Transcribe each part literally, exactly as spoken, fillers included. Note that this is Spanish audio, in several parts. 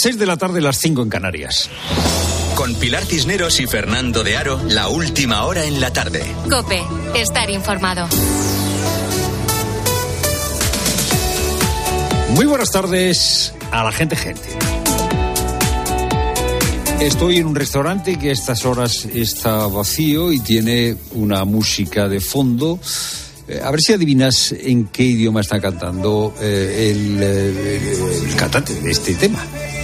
seis de la tarde, las cinco en Canarias. Con Pilar Cisneros y Fernando de Aro, la última hora en la tarde. COPE, estar informado. Muy buenas tardes a la gente, gente. Estoy en un restaurante que a estas horas está vacío y tiene una música de fondo. Eh, a ver si adivinas en qué idioma está cantando eh, el, el, el cantante de este tema.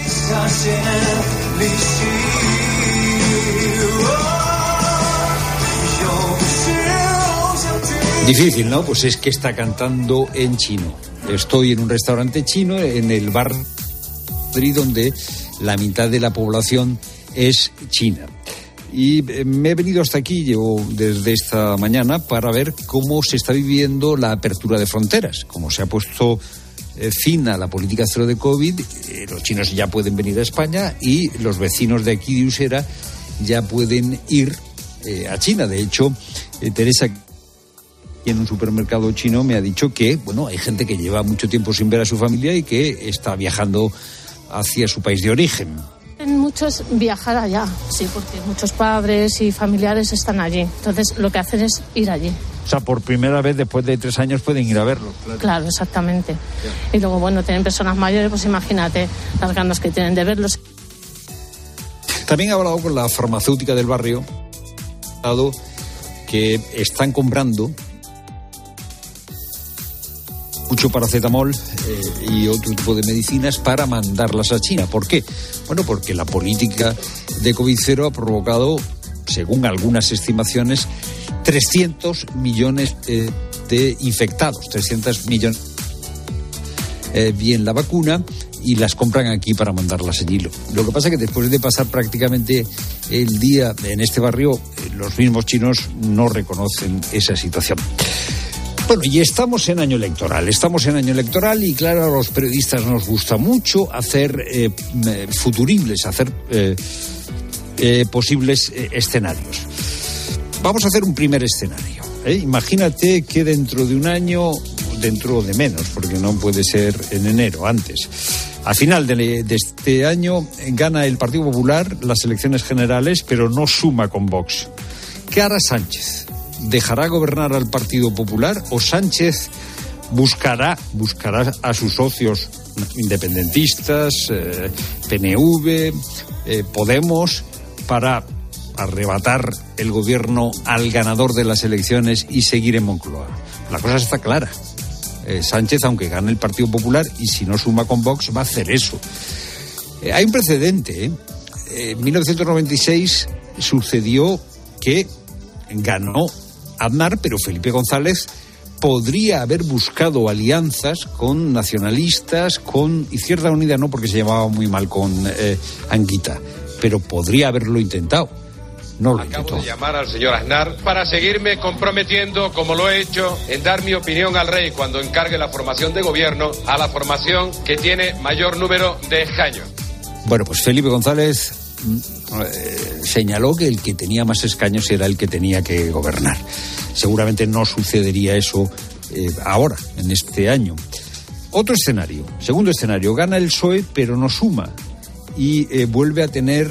Difícil, ¿no? Pues es que está cantando en chino. Estoy en un restaurante chino en el bar Madrid, donde la mitad de la población es china. Y me he venido hasta aquí, llevo desde esta mañana, para ver cómo se está viviendo la apertura de fronteras. Como se ha puesto eh, fin a la política cero de COVID, eh, los chinos ya pueden venir a España y los vecinos de aquí de Usera ya pueden ir eh, a China. De hecho, eh, Teresa, en un supermercado chino, me ha dicho que, bueno, hay gente que lleva mucho tiempo sin ver a su familia y que está viajando hacia su país de origen. Muchos viajar allá, sí, porque muchos padres y familiares están allí. Entonces, lo que hacen es ir allí. O sea, por primera vez después de tres años pueden ir a verlo. Claro, claro, exactamente. Yeah. Y luego, bueno, tienen personas mayores, pues imagínate las ganas que tienen de verlos. También he hablado con la farmacéutica del barrio, que están comprando mucho paracetamol eh, y otro tipo de medicinas para mandarlas a China. ¿Por qué? Bueno, porque la política de COVID cero ha provocado, según algunas estimaciones, trescientos millones eh, de infectados, trescientos millones. Eh, bien la vacuna y las compran aquí para mandarlas allí. Lo, lo que pasa es que después de pasar prácticamente el día en este barrio, eh, los mismos chinos no reconocen esa situación. Bueno, y estamos en año electoral, estamos en año electoral y claro, a los periodistas nos gusta mucho hacer eh, futuribles, hacer eh, eh, posibles eh, escenarios. Vamos a hacer un primer escenario. ¿eh? Imagínate que dentro de un año, dentro de menos, porque no puede ser en enero, antes, a final de, de este año gana el Partido Popular las elecciones generales, pero no suma con Vox. ¿Qué hará Sánchez? ¿Dejará gobernar al Partido Popular o Sánchez buscará buscará a sus socios independentistas, eh, P N V, eh, Podemos, para arrebatar el gobierno al ganador de las elecciones y seguir en Moncloa? La cosa está clara. Eh, Sánchez, aunque gane el Partido Popular y si no suma con Vox, va a hacer eso. Eh, hay un precedente. ¿eh? En mil novecientos noventa y seis sucedió que ganó Aznar, pero Felipe González podría haber buscado alianzas con nacionalistas, con Izquierda Unida, no porque se llevaba muy mal con eh, Anguita, pero podría haberlo intentado. No lo Acabo intentó. de llamar al señor Aznar para seguirme comprometiendo, como lo he hecho, en dar mi opinión al rey cuando encargue la formación de gobierno a la formación que tiene mayor número de escaños. Bueno, pues Felipe González eh, señaló que el que tenía más escaños era el que tenía que gobernar. Seguramente no sucedería eso eh, ahora, en este año. Otro escenario, segundo escenario, gana el P S O E pero no suma y eh, vuelve a tener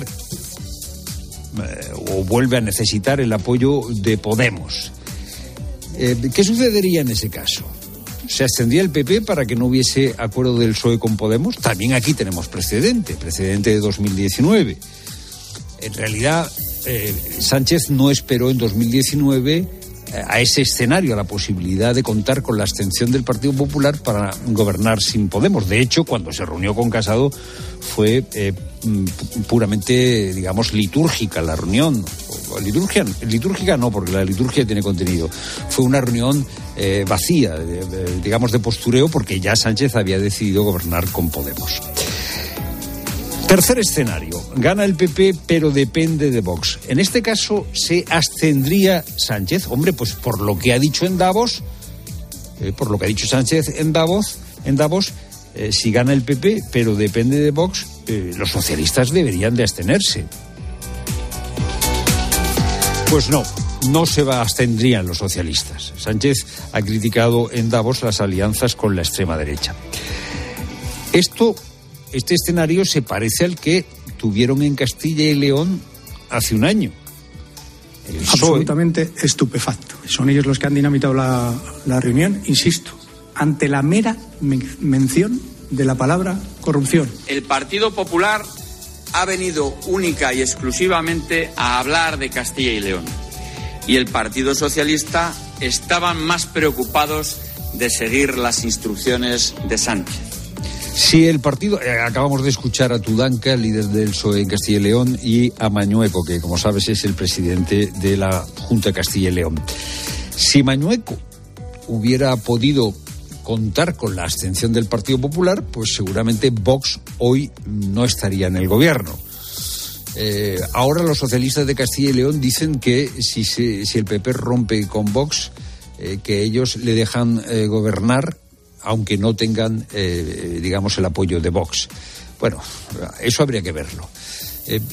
eh, o vuelve a necesitar el apoyo de Podemos. Eh, ¿Qué sucedería en ese caso? ¿Se abstendría el P P para que no hubiese acuerdo del P S O E con Podemos? También aquí tenemos precedente, precedente de dos mil diecinueve. En realidad, eh, Sánchez no esperó en dos mil diecinueve eh, a ese escenario, a la posibilidad de contar con la abstención del Partido Popular para gobernar sin Podemos. De hecho, cuando se reunió con Casado fue eh, puramente, digamos, litúrgica la reunión. Liturgia, litúrgica no, porque la liturgia tiene contenido. Fue una reunión eh, vacía, de, de, digamos, de postureo, porque ya Sánchez había decidido gobernar con Podemos. Tercer escenario, gana el P P pero depende de Vox. En este caso, ¿se abstendría Sánchez? Hombre, pues por lo que ha dicho en Davos, eh, por lo que ha dicho Sánchez en Davos, en Davos, eh, si gana el P P pero depende de Vox, eh, los socialistas deberían de abstenerse. Pues no, no se va, abstendrían los socialistas. Sánchez ha criticado en Davos las alianzas con la extrema derecha. Esto este escenario se parece al que tuvieron en Castilla y León hace un año. El P S O E. Absolutamente estupefacto. Son ellos los que han dinamitado la, la reunión, insisto, ante la mera men- mención de la palabra corrupción. El Partido Popular ha venido única y exclusivamente a hablar de Castilla y León. Y el Partido Socialista estaban más preocupados de seguir las instrucciones de Sánchez. Si el partido, eh, acabamos de escuchar a Tudanca, líder del P S O E en Castilla y León, y a Mañueco, que como sabes es el presidente de la Junta de Castilla y León. Si Mañueco hubiera podido contar con la abstención del Partido Popular, pues seguramente Vox hoy no estaría en el gobierno. Eh, ahora los socialistas de Castilla y León dicen que si, se, si el P P rompe con Vox, eh, que ellos le dejan eh, gobernar, aunque no tengan, eh, digamos, el apoyo de Vox. Bueno, eso habría que verlo. Eh,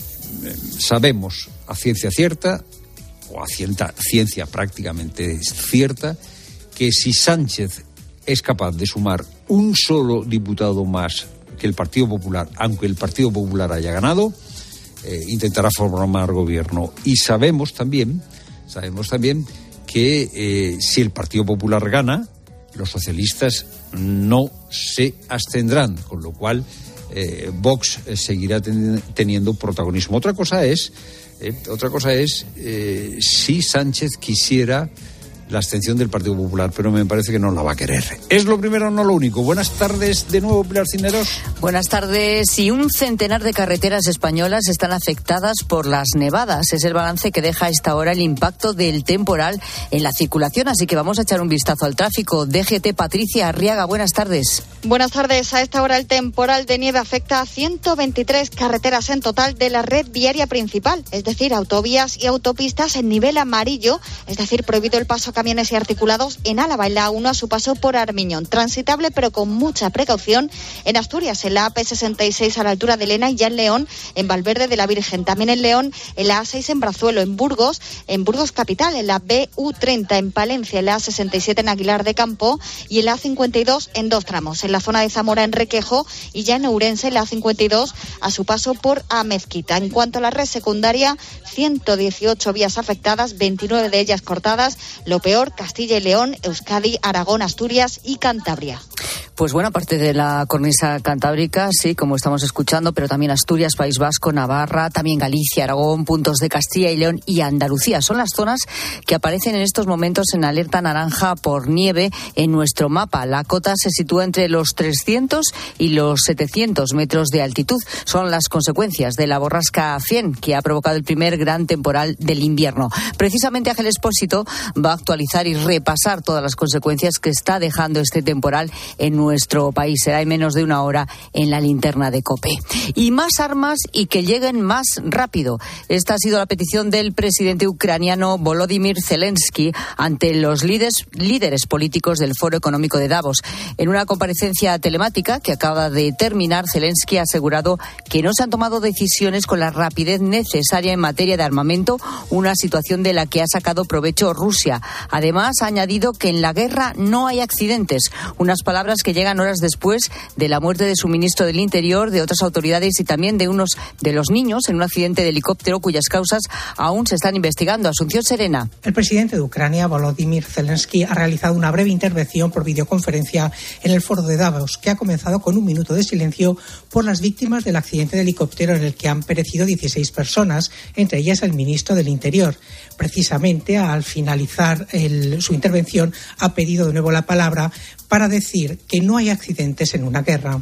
sabemos a ciencia cierta, o a ciencia, ciencia prácticamente cierta, que si Sánchez es capaz de sumar un solo diputado más que el Partido Popular, aunque el Partido Popular haya ganado, eh, intentará formar gobierno. Y sabemos también, sabemos también que eh, si el Partido Popular gana, los socialistas no se abstendrán, con lo cual eh, Vox eh, seguirá ten, teniendo protagonismo. Otra cosa es, eh, otra cosa es eh, si Sánchez quisiera la abstención del Partido Popular, pero me parece que no la va a querer. Es lo primero, no lo único. Buenas tardes de nuevo, Pilar Cisneros. Buenas tardes. Y un centenar de carreteras españolas están afectadas por las nevadas. Es el balance que deja a esta hora el impacto del temporal en la circulación. Así que vamos a echar un vistazo al tráfico. D G T, Patricia Arriaga, buenas tardes. Buenas tardes. A esta hora el temporal de nieve afecta a ciento veintitrés carreteras en total de la red viaria principal, es decir, autovías y autopistas en nivel amarillo, es decir, prohibido el paso a camiones y articulados en Álava, en la A uno a su paso por Armiñón. Transitable pero con mucha precaución en Asturias, en la A P sesenta y seis a la altura de Lena y ya en León, en Valverde de la Virgen. También en León, en la A seis en Brazuelo, en Burgos, en Burgos Capital, en la B U treinta en Palencia, en la A sesenta y siete en Aguilar de Campo y en la A cincuenta y dos en dos tramos. En la zona de Zamora en Requejo y ya en Ourense, en la A cincuenta y dos a su paso por Amezquita. En cuanto a la red secundaria, ciento dieciocho vías afectadas, veintinueve de ellas cortadas. Lo peor, Castilla y León, Euskadi, Aragón, Asturias y Cantabria. Pues buena parte de la cornisa cantábrica, sí, como estamos escuchando, pero también Asturias, País Vasco, Navarra, también Galicia, Aragón, puntos de Castilla y León y Andalucía. Son las zonas que aparecen en estos momentos en alerta naranja por nieve en nuestro mapa. La cota se sitúa entre los trescientos y los setecientos metros de altitud. Son las consecuencias de la borrasca Cien, que ha provocado el primer gran temporal del invierno. Precisamente Ángel Expósito va a actualizar y repasar todas las consecuencias que está dejando este temporal en nuestro país. Será en menos de una hora en la linterna de COPE. Y más armas y que lleguen más rápido. Esta ha sido la petición del presidente ucraniano Volodymyr Zelensky ante los líderes, líderes políticos del Foro Económico de Davos. En una comparecencia telemática que acaba de terminar, Zelensky ha asegurado que no se han tomado decisiones con la rapidez necesaria en materia de armamento, una situación de la que ha sacado provecho Rusia. Además, ha añadido que en la guerra no hay accidentes, unas palabras que llegan horas después de la muerte de su ministro del Interior, de otras autoridades y también de unos de los niños en un accidente de helicóptero cuyas causas aún se están investigando. Asunción Serena. El presidente de Ucrania, Volodymyr Zelensky, ha realizado una breve intervención por videoconferencia en el foro de Davos, que ha comenzado con un minuto de silencio por las víctimas del accidente de helicóptero en el que han perecido dieciséis personas, entre ellas el ministro del Interior. Precisamente, al finalizar el, su intervención, ha pedido de nuevo la palabra para decir que no hay accidentes en una guerra.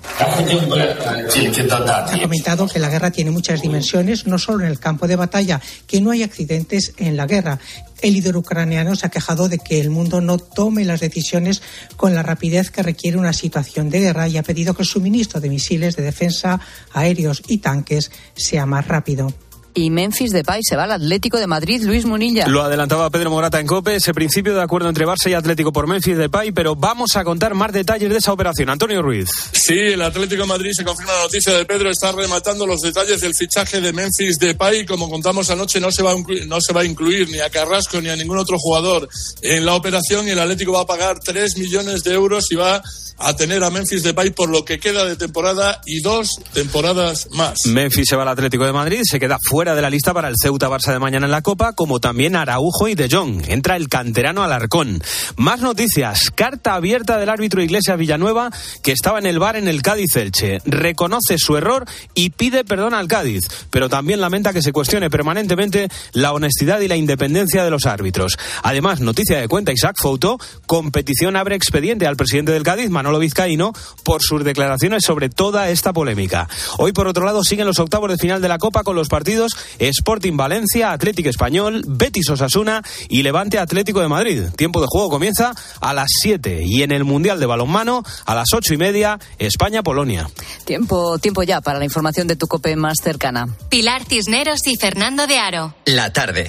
Ha comentado que la guerra tiene muchas dimensiones, no solo en el campo de batalla, que no hay accidentes en la guerra. El líder ucraniano se ha quejado de que el mundo no tome las decisiones con la rapidez que requiere una situación de guerra y ha pedido que el suministro de misiles de defensa, aéreos y tanques sea más rápido. y Memphis Depay se va al Atlético de Madrid. Luis Munilla. Lo adelantaba Pedro Morata en COPE, ese principio de acuerdo entre Barça y Atlético por Memphis Depay, pero vamos a contar más detalles de esa operación. Antonio Ruiz. Sí, el Atlético de Madrid, se confirma la noticia de Pedro, está rematando los detalles del fichaje de Memphis Depay. Como contamos anoche, no se va a incluir, no se va a incluir ni a Carrasco ni a ningún otro jugador en la operación, y el Atlético va a pagar tres millones de euros y va a tener a Memphis Depay por lo que queda de temporada y dos temporadas más. Memphis se va al Atlético de Madrid, se queda fuera de la lista para el Ceuta-Barça de mañana en la Copa, como también Araujo y De Jong. Entra el canterano Alarcón. Más noticias. Carta abierta del árbitro Iglesias Villanueva, que estaba en el V A R en el Cádiz-Elche. Reconoce su error y pide perdón al Cádiz, pero también lamenta que se cuestione permanentemente la honestidad y la independencia de los árbitros. Además, noticia de cuenta Isaac Fouto, competición abre expediente al presidente del Cádiz, Manolo Vizcaíno, por sus declaraciones sobre toda esta polémica. Hoy, por otro lado, siguen los octavos de final de la Copa con los partidos Sporting Valencia, Atlético Español, Betis Osasuna y Levante Atlético de Madrid. Tiempo de juego comienza a las siete, y en el Mundial de Balonmano a las ocho y media, España-Polonia. Tiempo, tiempo ya para la información de tu COPE más cercana. Pilar Cisneros y Fernando de Aro. La tarde.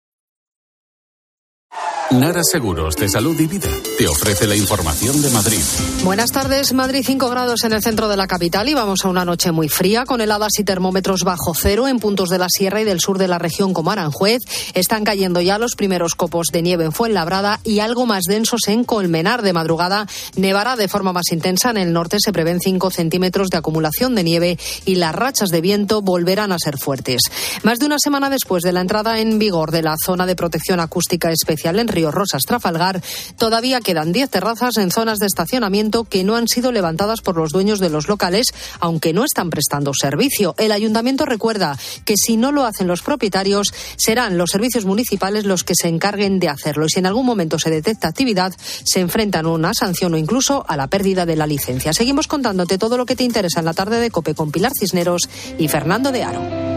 Nara Seguros de Salud y Vida te ofrece la información de Madrid. Buenas tardes. Madrid, cinco grados en el centro de la capital y vamos a una noche muy fría con heladas y termómetros bajo cero en puntos de la sierra y del sur de la región como Aranjuez. Están cayendo ya los primeros copos de nieve en Fuenlabrada y algo más densos en Colmenar. De madrugada nevará de forma más intensa. En el norte se prevén cinco centímetros de acumulación de nieve y las rachas de viento volverán a ser fuertes. Más de una semana después de la entrada en vigor de la zona de protección acústica especial en Río Rosas, Trafalgar, todavía quedan diez terrazas en zonas de estacionamiento que no han sido levantadas por los dueños de los locales, aunque no están prestando servicio. El ayuntamiento recuerda que si no lo hacen los propietarios, serán los servicios municipales los que se encarguen de hacerlo. Y si en algún momento se detecta actividad, se enfrentan a una sanción o incluso a la pérdida de la licencia. Seguimos contándote todo lo que te interesa en la tarde de COPE con Pilar Cisneros y Fernando de Aro.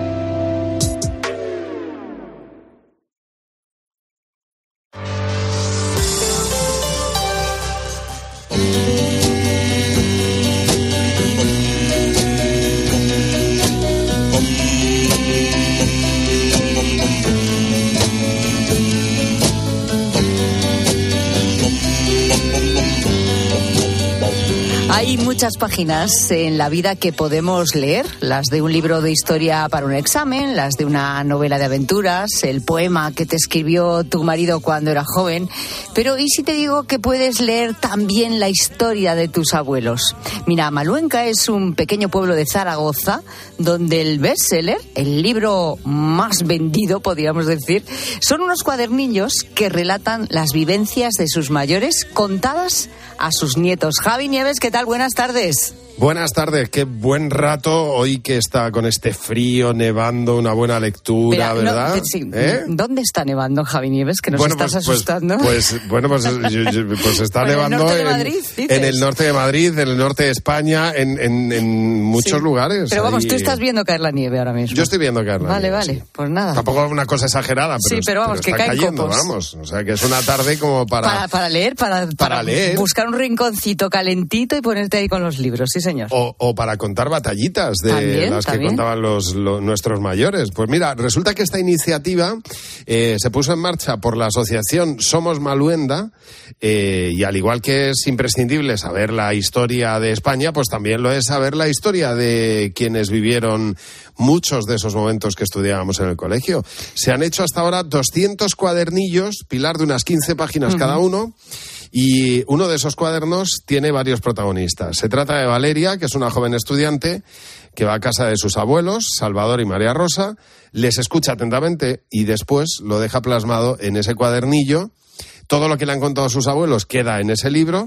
Hay muchas páginas en la vida que podemos leer, las de un libro de historia para un examen, las de una novela de aventuras, el poema que te escribió tu marido cuando era joven. Pero ¿y si te digo que puedes leer también la historia de tus abuelos? Mira, Maluenca es un pequeño pueblo de Zaragoza donde el bestseller, el libro más vendido, podríamos decir, son unos cuadernillos que relatan las vivencias de sus mayores contadas a sus nietos. Javi Nieves, ¿qué tal? Buenas tardes. Buenas tardes, qué buen rato hoy que está con este frío, nevando, una buena lectura, Mira, ¿verdad? No, sí. ¿Eh? ¿Dónde está nevando, Javi Nieves, que nos bueno, estás pues, asustando? Pues, pues bueno, pues, pues está ¿En nevando el norte de en, Madrid, en el norte de Madrid, en el norte de España, en, en, en muchos sí. lugares. Pero vamos, ahí... tú estás viendo caer la nieve ahora mismo. Yo estoy viendo caer la vale, nieve, Vale, vale, sí. pues nada. Tampoco es una cosa exagerada, pero, sí, pero, vamos, pero que está cayendo, copos. vamos. O sea, que es una tarde como para... Para, para leer, para, para, para leer. buscar un rinconcito calentito y ponerte ahí con los libros, sí señor. O, o para contar batallitas de ¿También? las ¿También? que contaban los, los nuestros mayores. Pues mira, resulta que esta iniciativa eh, se puso en marcha por la asociación Somos Maluenda eh, y al igual que es imprescindible saber la historia de España, pues también lo es saber la historia de quienes vivieron muchos de esos momentos que estudiábamos en el colegio. Se han hecho hasta ahora doscientos cuadernillos, Pilar, de unas quince páginas uh-huh. cada uno. Y uno de esos cuadernos tiene varios protagonistas. Se trata de Valeria, que es una joven estudiante que va a casa de sus abuelos, Salvador y María Rosa, les escucha atentamente y después lo deja plasmado en ese cuadernillo. Todo lo que le han contado sus abuelos queda en ese libro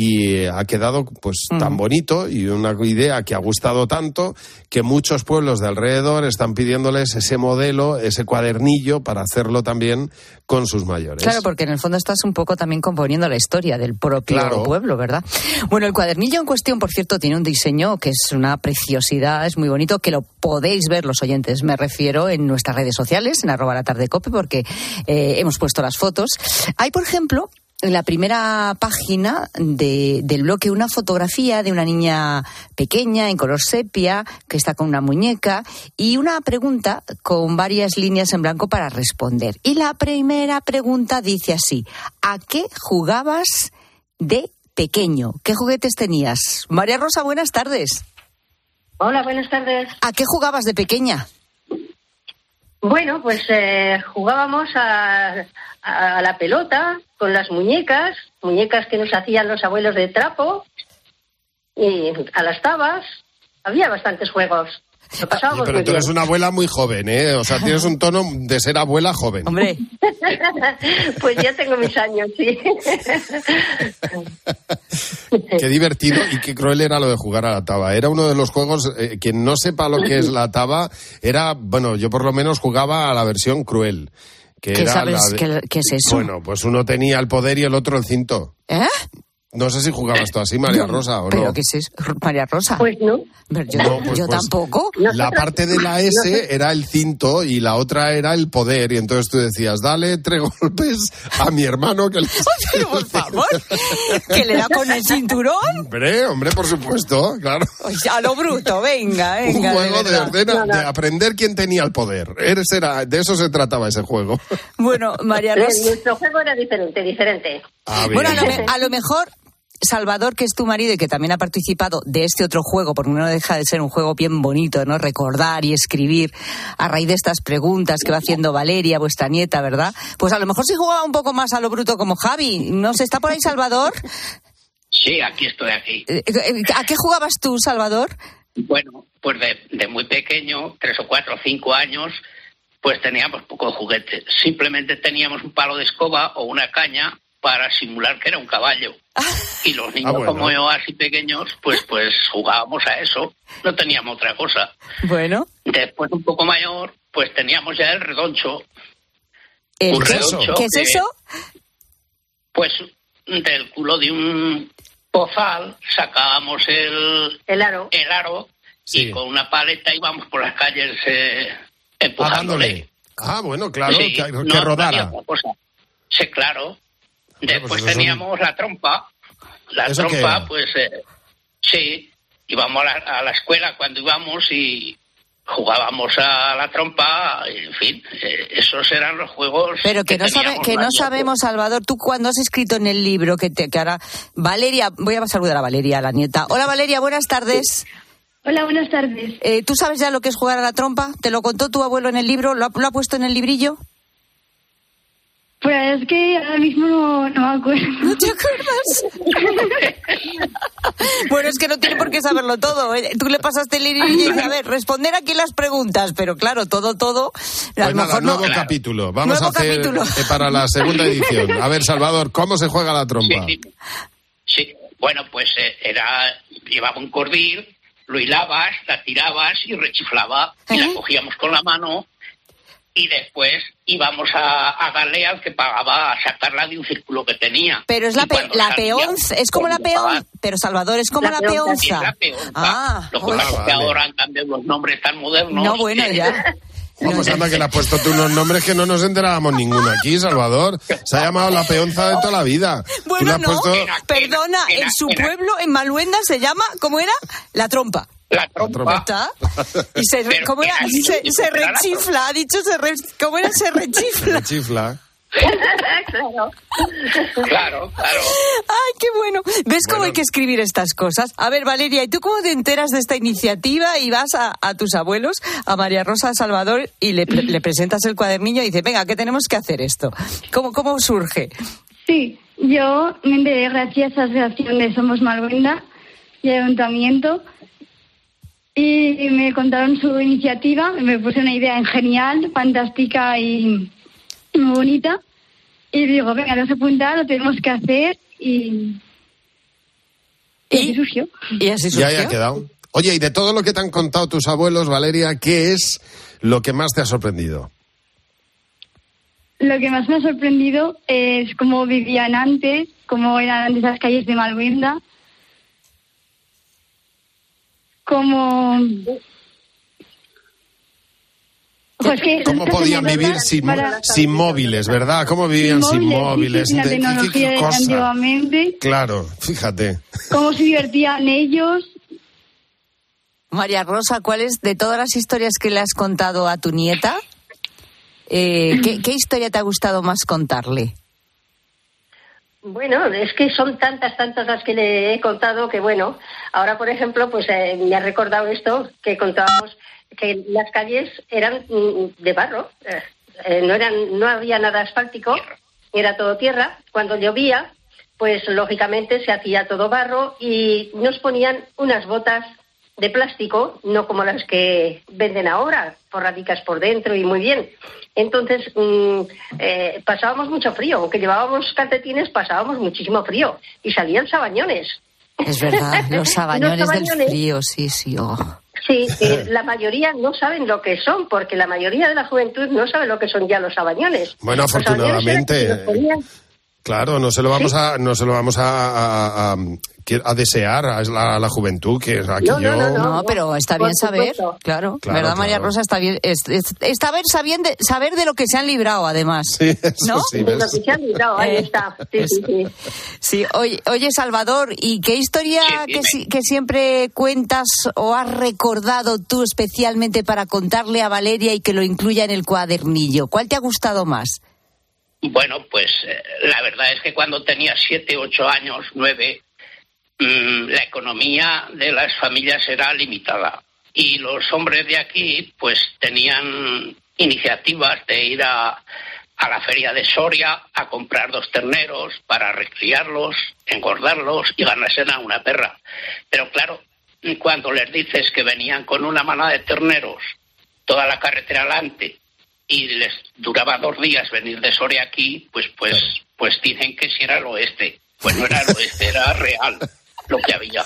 y ha quedado pues uh-huh. tan bonito y una idea que ha gustado tanto que muchos pueblos de alrededor están pidiéndoles ese modelo, ese cuadernillo para hacerlo también con sus mayores. Claro, porque en el fondo estás un poco también componiendo la historia del propio claro. pueblo, ¿verdad? Bueno, el cuadernillo en cuestión, por cierto, tiene un diseño que es una preciosidad, es muy bonito, que lo podéis ver los oyentes, me refiero, en nuestras redes sociales, en arroba la tarde cope, porque eh, hemos puesto las fotos. Hay, por ejemplo, en la primera página de, del bloque una fotografía de una niña pequeña en color sepia que está con una muñeca y una pregunta con varias líneas en blanco para responder. Y la primera pregunta dice así: ¿a qué jugabas de pequeño? ¿Qué juguetes tenías? María Rosa, buenas tardes. Hola, buenas tardes. ¿A qué jugabas de pequeña? Bueno, pues eh, jugábamos a, a la pelota con las muñecas, muñecas que nos hacían los abuelos de trapo, y a las tabas. Había bastantes juegos. Lo pasábamos Pero muy tú eres bien. una abuela muy joven, ¿eh? O sea, tienes un tono de ser abuela joven. Hombre. Pues ya tengo mis años, sí. Qué divertido y qué cruel era lo de jugar a la taba. Era uno de los juegos, eh, quien no sepa lo que es la taba, era, bueno, yo por lo menos jugaba a la versión cruel. Que ¿Qué era sabes la de- qué, qué es eso? Bueno, pues uno tenía el poder y el otro el cinto. ¿Eh? No sé si jugabas tú así, María No, Rosa, o ¿Pero no. qué es eso? María Rosa. Pues no. Pero yo No, pues- yo pues tampoco. La parte de la S era el cinto y la otra era el poder. Y entonces tú decías, dale tres golpes a mi hermano que le... Pero por favor, que le da con el cinturón. Hombre, hombre, por supuesto, claro. Oye, a lo bruto, venga, venga. Un juego de de, verdad. ordena- No, no. de aprender quién tenía el poder. Eres era, de eso se trataba ese juego. Bueno, María Eh, Rosa. Nuestro juego era diferente, diferente. Ah, bien. Bueno, a lo, me- a lo mejor Salvador, que es tu marido y que también ha participado de este otro juego, porque no deja de ser un juego bien bonito, ¿no? Recordar y escribir a raíz de estas preguntas que va haciendo Valeria, vuestra nieta, ¿verdad? Pues a lo mejor si jugaba un poco más a lo bruto como Javi. ¿No se está por ahí, Salvador? Sí, aquí estoy, aquí. Eh, eh, ¿A qué jugabas tú, Salvador? Bueno, pues de, de muy pequeño, tres o cuatro o cinco años, pues teníamos poco de juguete. Simplemente teníamos un palo de escoba o una caña para simular que era un caballo. Y los niños Ah, bueno. como yo, así pequeños, pues pues jugábamos a eso. No teníamos otra cosa. Bueno. Después, un poco mayor, pues teníamos ya el redoncho. ¿El Un qué? redoncho ¿Qué es que, eso? Pues del culo de un pozal sacábamos el, El aro. el aro Sí. y con una paleta íbamos por las calles eh, Ah, empujándole. dándole. Ah, bueno, claro, Sí, que, que no, no rodara. había otra cosa. Sí, claro. Después pues eso es un- teníamos la trompa. La ¿Eso qué trompa, era? pues eh, sí, íbamos a la, a la escuela cuando íbamos y jugábamos a la trompa, en fin, eh, esos eran los juegos. Pero que no, sabe, teníamos que no más sabemos, Salvador, tú cuando has escrito en el libro que, te, que ahora... Valeria, voy a saludar a Valeria, la nieta. Hola, Valeria, buenas tardes. Hola, buenas tardes. Eh, ¿Tú sabes ya lo que es jugar a la trompa? ¿Te lo contó tu abuelo en el libro? ¿Lo ha, lo ha puesto en el librillo? Pues es que ahora mismo no, no me acuerdo. ¿No te acuerdas? Bueno, es que no tiene por qué saberlo todo. ¿eh? Tú le pasaste el librillo y dices, a ver, responder aquí las preguntas, pero claro, todo, todo... A Pues lo nada, mejor no... nuevo capítulo. Vamos Nuevo a hacer capítulo. eh, para la segunda edición. A ver, Salvador, ¿cómo se juega la trompa? Sí, sí. Sí, bueno, pues eh, era, llevaba un cordil, lo hilabas, la tirabas y rechiflaba, y la cogíamos con la mano y después íbamos a, a darle al que pagaba a sacarla de un círculo que tenía. Pero es la, Y pe- cuando la salía, peonza, es como la cuando pagaba- peonza. Pero Salvador, es como la, Es peonza. la peonza. Ah, Lo que joder. pasa es que ahora han cambiado los nombres tan modernos. No, bueno, que- ya. Vamos, anda, que le has puesto tú unos nombres que no nos enterábamos ninguno aquí, Salvador. Se ha llamado la peonza de toda la vida. Tú le Bueno, has no, puesto... perdona, era- en su era- pueblo, en Maluenda, se llama, ¿cómo era? La trompa. La trompa. ¿Está? Y se, re- Pero ¿cómo era? era Se, distinto, se era la rechifla, ha dicho, se re- ¿cómo era? Se rechifla. Chifla. Claro. Claro, claro. Ay, qué bueno. ¿Ves cómo Bueno. hay que escribir estas cosas? A ver, Valeria, ¿y tú cómo te enteras de esta iniciativa y vas a, a tus abuelos, a María Rosa, a Salvador, y le, pre- le presentas el cuadernillo y dices, venga, ¿qué tenemos que hacer esto? ¿Cómo, cómo surge? Sí, yo me enteré gracias a la asociación de Somos Maluenda y el ayuntamiento y me contaron su iniciativa, me puse una idea genial, fantástica y muy bonita y digo, venga, nos apuntar, lo tenemos que hacer y, y así surgió. Y así Ya haya quedado. Oye, y de todo lo que te han contado tus abuelos, Valeria, ¿qué es lo que más te ha sorprendido? Lo que más me ha sorprendido es cómo vivían antes, cómo eran antes las calles de Maluenda, cómo, Pues que ¿Cómo podían vivir sin, para... sin móviles, verdad? ¿Cómo vivían sin móviles? Sin, móviles, sin, sin la tecnología ¿Qué, qué, qué antiguamente. Claro, fíjate. ¿Cómo se divertían ellos? María Rosa, ¿cuáles de todas las historias que le has contado a tu nieta, eh, ¿qué, qué historia te ha gustado más contarle? Bueno, es que son tantas, tantas las que le he contado que, bueno, ahora, por ejemplo, pues eh, me ha recordado esto, que contábamos que las calles eran de barro, eh, no eran, no había nada asfáltico, era todo tierra. Cuando llovía, pues lógicamente se hacía todo barro y nos ponían unas botas de plástico, no como las que venden ahora, forradicas por dentro y muy bien. Entonces, mmm, eh, pasábamos mucho frío, aunque llevábamos calcetines, pasábamos muchísimo frío. Y salían sabañones. Es verdad, los sabañones, los sabañones del frío, sí, sí. Oh. Sí, eh, la mayoría no saben lo que son, porque la mayoría de la juventud no sabe lo que son ya los sabañones. Bueno, los afortunadamente... Claro, no se lo vamos ¿Sí? a no se lo vamos a, a, a, a desear a la, a la juventud que aquí no, yo... no, no, no, pero está bien saber, claro, claro, ¿verdad, claro. María Rosa? Está bien, es, es, está bien saber de, saber de lo que se han librado, además. Sí, eso ¿no? sí. De lo que se han librado, ahí está. Sí, sí, sí. Sí, oye, oye, Salvador, ¿y qué historia sí, que, que siempre cuentas o has recordado tú especialmente para contarle a Valeria y que lo incluya en el cuadernillo? ¿Cuál te ha gustado más? Bueno, pues eh, la verdad es que cuando tenía siete, ocho años, nueve, mmm, la economía de las familias era limitada. Y los hombres de aquí, pues tenían iniciativas de ir a, a la feria de Soria a comprar dos terneros para recriarlos, engordarlos y ganarse a una perra. Pero claro, cuando les dices que venían con una manada de terneros, toda la carretera adelante, y les duraba dos días venir de Soria aquí, pues pues pues dicen que si era el oeste. Pues no era el oeste, era real lo que había.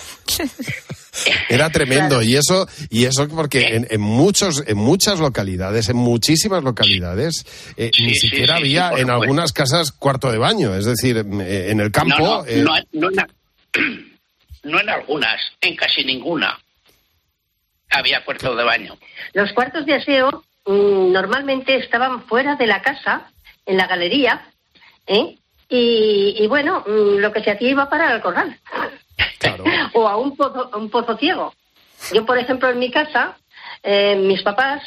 Era tremendo, claro. y eso y eso porque en, en muchos en muchas localidades, en muchísimas localidades, eh, sí, ni sí, siquiera sí, había sí, en supuesto. Algunas casas cuarto de baño, es decir, en el campo. No, no, eh... no, no, en, no en algunas, en casi ninguna había cuarto de baño. Los cuartos de aseo normalmente estaban fuera de la casa, en la galería, ¿eh? y, y bueno, lo que se hacía iba para el corral. Claro. O a un pozo, a un pozo ciego. Yo, por ejemplo, en mi casa, eh, mis papás,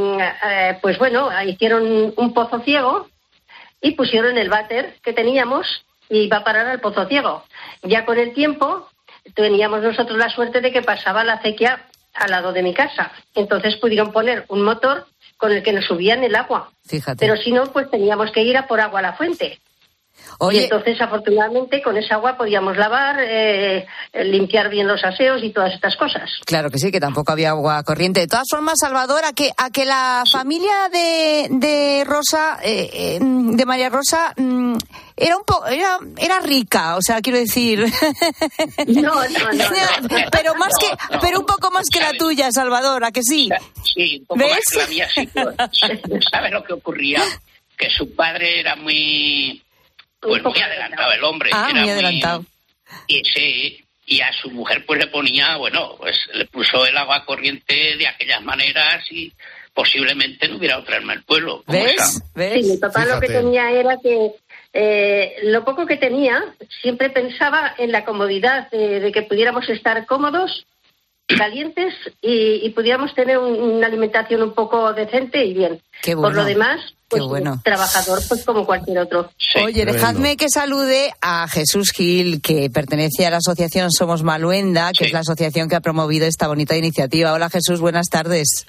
eh, pues bueno, hicieron un pozo ciego y pusieron el váter que teníamos y iba a parar al pozo ciego. Ya con el tiempo teníamos nosotros la suerte de que pasaba la acequia al lado de mi casa. Entonces pudieron poner un motor con el que nos subían el agua. Fíjate. Pero si no, pues teníamos que ir a por agua a la fuente. Oye. Y entonces, afortunadamente, con esa agua podíamos lavar, eh, limpiar bien los aseos y todas estas cosas. Claro que sí, que tampoco había agua corriente. De todas formas, Salvador, a que, a que la sí. familia de, de Rosa, eh, de María Rosa, mm, era un poco, era, era rica, o sea, quiero decir. No, no, no. no. Pero más no, que, no. pero un poco más que la tuya, Salvador, ¿a que sí? Sí, un poco ¿ves? Más que la mía, sí. ¿Sabes lo que ocurría? Que su padre era muy... Pues muy adelantado el hombre. Ah, era muy adelantado. Muy, y sí, y a su mujer pues le ponía, bueno, pues le puso el agua corriente de aquellas maneras y posiblemente no hubiera otra en el pueblo. ¿Ves? ¿Ves? Sí, mi papá Fíjate. Lo que tenía era que eh, lo poco que tenía, siempre pensaba en la comodidad de, de que pudiéramos estar cómodos, calientes y, y pudiéramos tener un, una alimentación un poco decente y bien. Qué bueno. Por lo demás, pues bueno. trabajador pues como cualquier otro. Sí, Oye, dejadme que salude a Jesús Gil, que pertenece a la asociación Somos Maluenda, que sí. es la asociación que ha promovido esta bonita iniciativa. Hola Jesús, buenas tardes.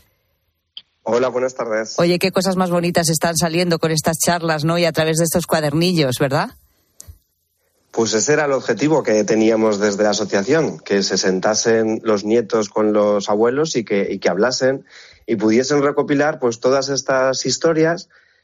Hola, buenas tardes. Oye, qué cosas más bonitas están saliendo con estas charlas, ¿no? Y a través de estos cuadernillos, ¿verdad? Pues ese era el objetivo que teníamos desde la asociación, que se sentasen los nietos con los abuelos y que, y que hablasen y pudiesen recopilar pues todas estas historias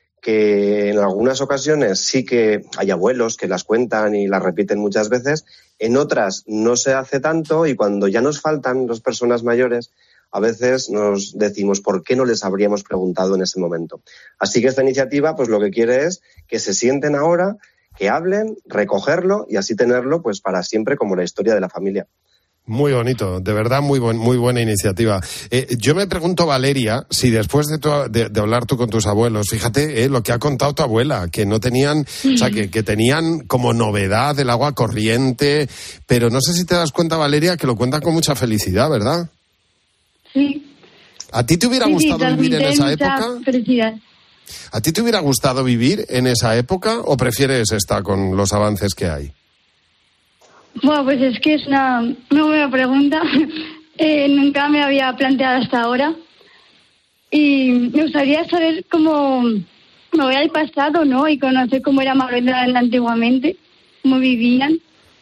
que en algunas ocasiones sí que hay abuelos que las cuentan y las repiten muchas veces, en otras no se hace tanto y cuando ya nos faltan las personas mayores, a veces nos decimos por qué no les habríamos preguntado en ese momento. Así que esta iniciativa pues lo que quiere es que se sienten ahora, que hablen, recogerlo y así tenerlo pues para siempre como la historia de la familia. Muy bonito, de verdad, muy buen, muy buena iniciativa. Eh, yo me pregunto, Valeria, si después de, tu, de, de hablar tú con tus abuelos, fíjate eh, lo que ha contado tu abuela, que no tenían, o sea, que, que tenían como novedad el agua corriente, pero no sé si te das cuenta, Valeria, que lo cuentan con mucha felicidad, ¿verdad? Sí. ¿A ti te hubiera sí, gustado sí, vivir en esa mucha época? Felicidad. ¿A ti te hubiera gustado vivir en esa época o prefieres esta con los avances que hay? Bueno, pues es que es una muy buena pregunta. Eh, nunca me había planteado hasta ahora. Y me gustaría saber cómo me voy al pasado, ¿no? Y conocer cómo era Maruenda antiguamente, cómo vivían.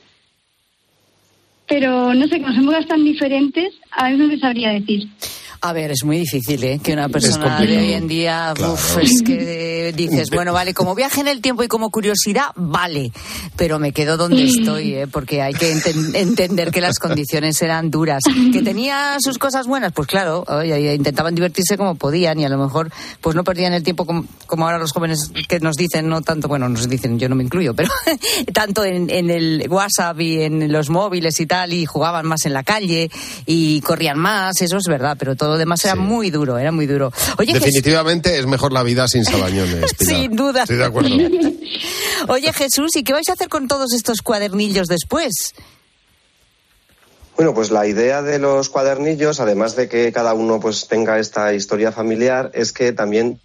Pero no sé, como son épocas tan diferentes, a veces no me sabría decir. A ver, es muy difícil, ¿eh? Que una persona de hoy en día, claro. uf, es que dices, bueno, vale, como viaje en el tiempo y como curiosidad, vale, pero me quedo donde estoy, ¿eh? Porque hay que enten- entender que las condiciones eran duras. ¿Que tenía sus cosas buenas? Pues claro, oye, intentaban divertirse como podían y a lo mejor pues no perdían el tiempo como, como ahora los jóvenes que nos dicen, no tanto, bueno, nos dicen, yo no me incluyo, pero tanto en, en el WhatsApp y en los móviles y tal, y jugaban más en la calle y corrían más, eso es verdad, pero todo lo demás era sí. muy duro, era muy duro. Oye, definitivamente Jesús... es mejor la vida sin sabañones, Pilar. Sin duda. Estoy de acuerdo. Oye, Jesús, ¿y qué vais a hacer con todos estos cuadernillos después? Bueno, pues la idea de los cuadernillos, además de que cada uno pues tenga esta historia familiar, es que también...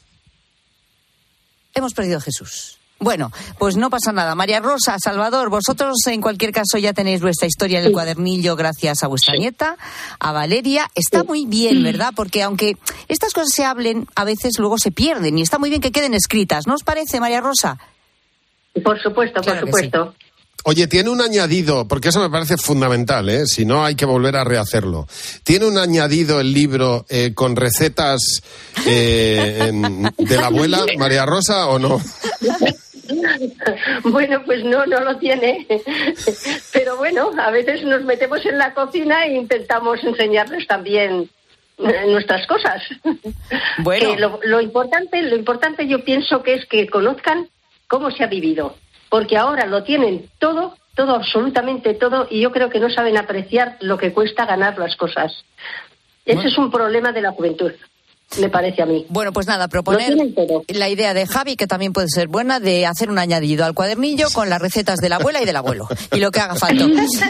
Hemos perdido a Jesús. Bueno, pues no pasa nada. María Rosa, Salvador, vosotros en cualquier caso ya tenéis vuestra historia en el cuadernillo gracias a vuestra sí. nieta, a Valeria. Está sí. muy bien, ¿verdad? Porque aunque estas cosas se hablen, a veces luego se pierden y está muy bien que queden escritas. ¿No os parece, María Rosa? Por supuesto, por claro supuesto. Sí. Oye, tiene un añadido, porque eso me parece fundamental, ¿eh? Si no hay que volver a rehacerlo. ¿Tiene un añadido el libro eh, con recetas eh, en, de la abuela, María Rosa, o no? Bueno, pues no, no lo tiene. Pero bueno, a veces nos metemos en la cocina e intentamos enseñarles también nuestras cosas. Bueno. Que lo, lo importante, lo importante yo pienso que es que conozcan cómo se ha vivido. Porque ahora lo tienen todo, todo, absolutamente todo, y yo creo que no saben apreciar lo que cuesta ganar las cosas. Ese bueno. es un problema de la juventud, me parece a mí. Bueno, pues nada, proponer la idea de Javi, que también puede ser buena, de hacer un añadido al cuadernillo con las recetas de la abuela y del abuelo, y lo que haga falta.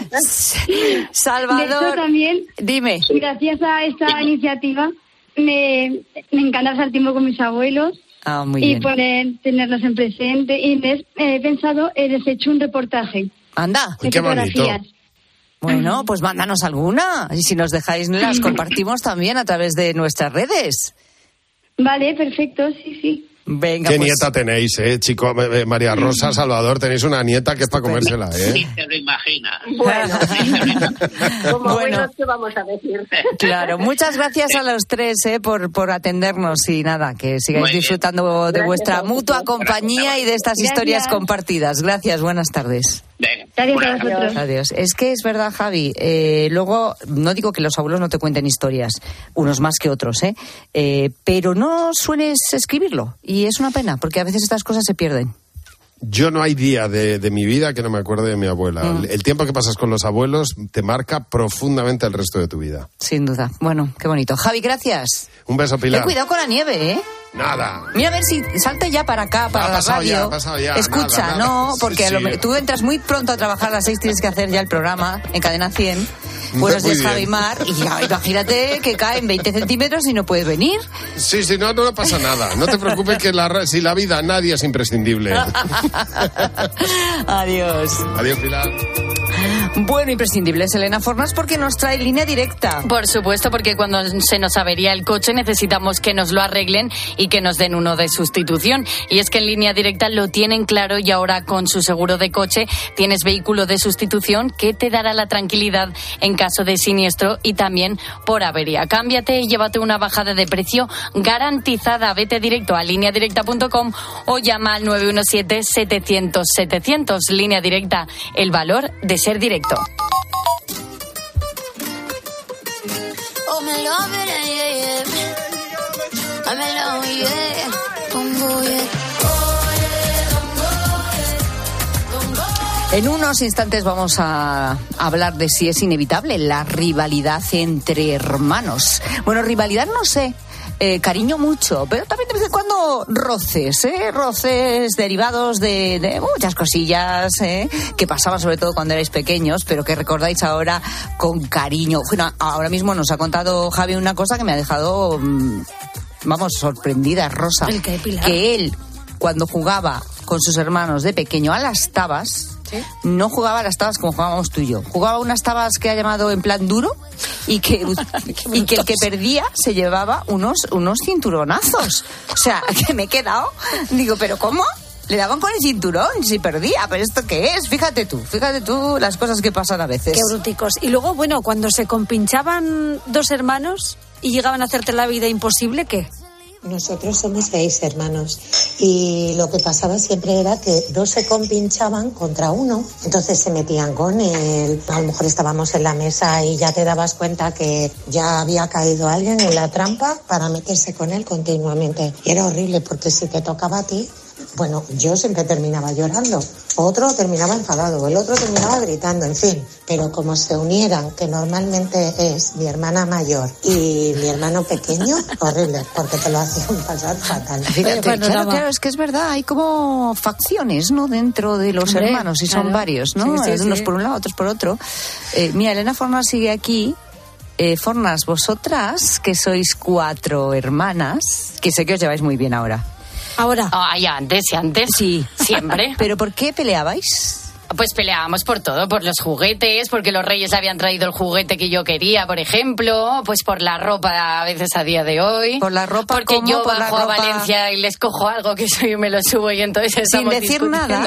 Salvador, de hecho, también, dime. Gracias a esta iniciativa, me, me encanta pasar tiempo con mis abuelos. Ah, muy y bien. poder tenerlos en presente. Y me he pensado, les he hecho un reportaje. Anda. Uy, qué bonito. Bueno, pues mándanos alguna. Y si nos dejáis, las compartimos también a través de nuestras redes. Vale, perfecto, sí, sí. Venga, qué pues... nieta tenéis, eh, chico. María Rosa, Salvador, tenéis una nieta que es para comérsela, ¿eh? Sí, te lo imaginas. Bueno, como bueno, buenos, ¿qué vamos a decir? Claro, muchas gracias a los tres eh, por, por atendernos y nada, que sigáis disfrutando de gracias vuestra mutua compañía y de estas gracias. historias compartidas. Gracias, buenas tardes. Adiós a vosotros. Adiós. Es que es verdad, Javi. Eh, luego, no digo que los abuelos no te cuenten historias, unos más que otros, ¿eh? eh pero no sueles escribirlo. Y es una pena, porque a veces estas cosas se pierden. Yo no hay día de, de mi vida que no me acuerde de mi abuela. Mm. El, el tiempo que pasas con los abuelos te marca profundamente el resto de tu vida. Sin duda. Bueno, qué bonito. Javi, gracias. Un beso, Pilar. Ten cuidado con la nieve, ¿eh? Nada. Mira a ver si salte ya para acá, para la radio. Ya, ha pasado ya, Escucha, nada, nada. no, porque sí, a lo, sí. tú entras muy pronto a trabajar a las seis, tienes que hacer ya el programa en Cadena cien. Buenos días, Javi Mar. Y ya, imagínate que caen veinte centímetros y no puedes venir. Sí, sí, no, no pasa nada. No te preocupes que la, si la vida nadie es imprescindible. Adiós. Adiós, Pilar. Bueno, imprescindible es Elena Fornas porque nos trae Línea Directa. Por supuesto, porque cuando se nos avería el coche necesitamos que nos lo arreglen y que nos den uno de sustitución. Y es que en Línea Directa lo tienen claro y ahora con su seguro de coche tienes vehículo de sustitución que te dará la tranquilidad en caso de siniestro y también por avería. Cámbiate y llévate una bajada de precio garantizada. Vete directo a línea directa punto com o llama al nueve uno siete, setecientos, setecientos. Línea Directa, el valor de ser directo. En unos instantes vamos a hablar de si es inevitable la rivalidad entre hermanos. Bueno, rivalidad no sé, eh, cariño mucho, pero también de vez en cuando roces, ¿eh? Roces derivados de, de muchas cosillas, ¿eh? Que pasaban sobre todo cuando erais pequeños, pero que recordáis ahora con cariño. Bueno, ahora mismo nos ha contado Javi una cosa que me ha dejado, vamos, sorprendida, Rosa. ¿El qué, Pilar? Que él, cuando jugaba con sus hermanos de pequeño a las tabas, ¿sí? No jugaba a las tabas como jugábamos tú y yo. Jugaba unas tabas que ha llamado en plan duro y que, y que el que perdía se llevaba unos, unos cinturonazos. O sea, que me he quedado, digo, ¿pero cómo? Le daban con el cinturón si perdía, pero ¿esto qué es? Fíjate tú, fíjate tú las cosas que pasan a veces. Qué bruticos. Y luego, bueno, cuando se compinchaban dos hermanos y llegaban a hacerte la vida imposible, ¿qué? Nosotros somos seis hermanos y lo que pasaba siempre era que dos se compinchaban contra uno, entonces se metían con él. A lo mejor estábamos en la mesa y ya te dabas cuenta que ya había caído alguien en la trampa para meterse con él continuamente. Y era horrible porque si te tocaba a ti, bueno, yo siempre terminaba llorando, otro terminaba enfadado, el otro terminaba gritando, en fin. Pero como se unieran, que normalmente es mi hermana mayor y mi hermano pequeño, horrible, porque te lo hacían pasar fatal. Fíjate, claro, claro, es que es verdad, hay como facciones, ¿no?, dentro de los Hombre, hermanos, y claro. Son varios, ¿no? Sí, sí, Unos sí. por un lado, otros por otro. Eh, mira, Elena Fornas sigue aquí. Eh, Fornas, vosotras, que sois cuatro hermanas, que sé que os lleváis muy bien ahora. Ahora. Ah, ya antes, y antes. Sí. Siempre. ¿Pero por qué peleabais? Pues peleábamos por todo, por los juguetes, porque los reyes habían traído el juguete que yo quería, por ejemplo, pues por la ropa a veces a día de hoy. ¿Por la ropa? Porque ¿cómo? yo ¿Por bajo la a ropa? Valencia y les cojo algo que soy y me lo subo y entonces estamos ¿Sin decir discutiendo. nada?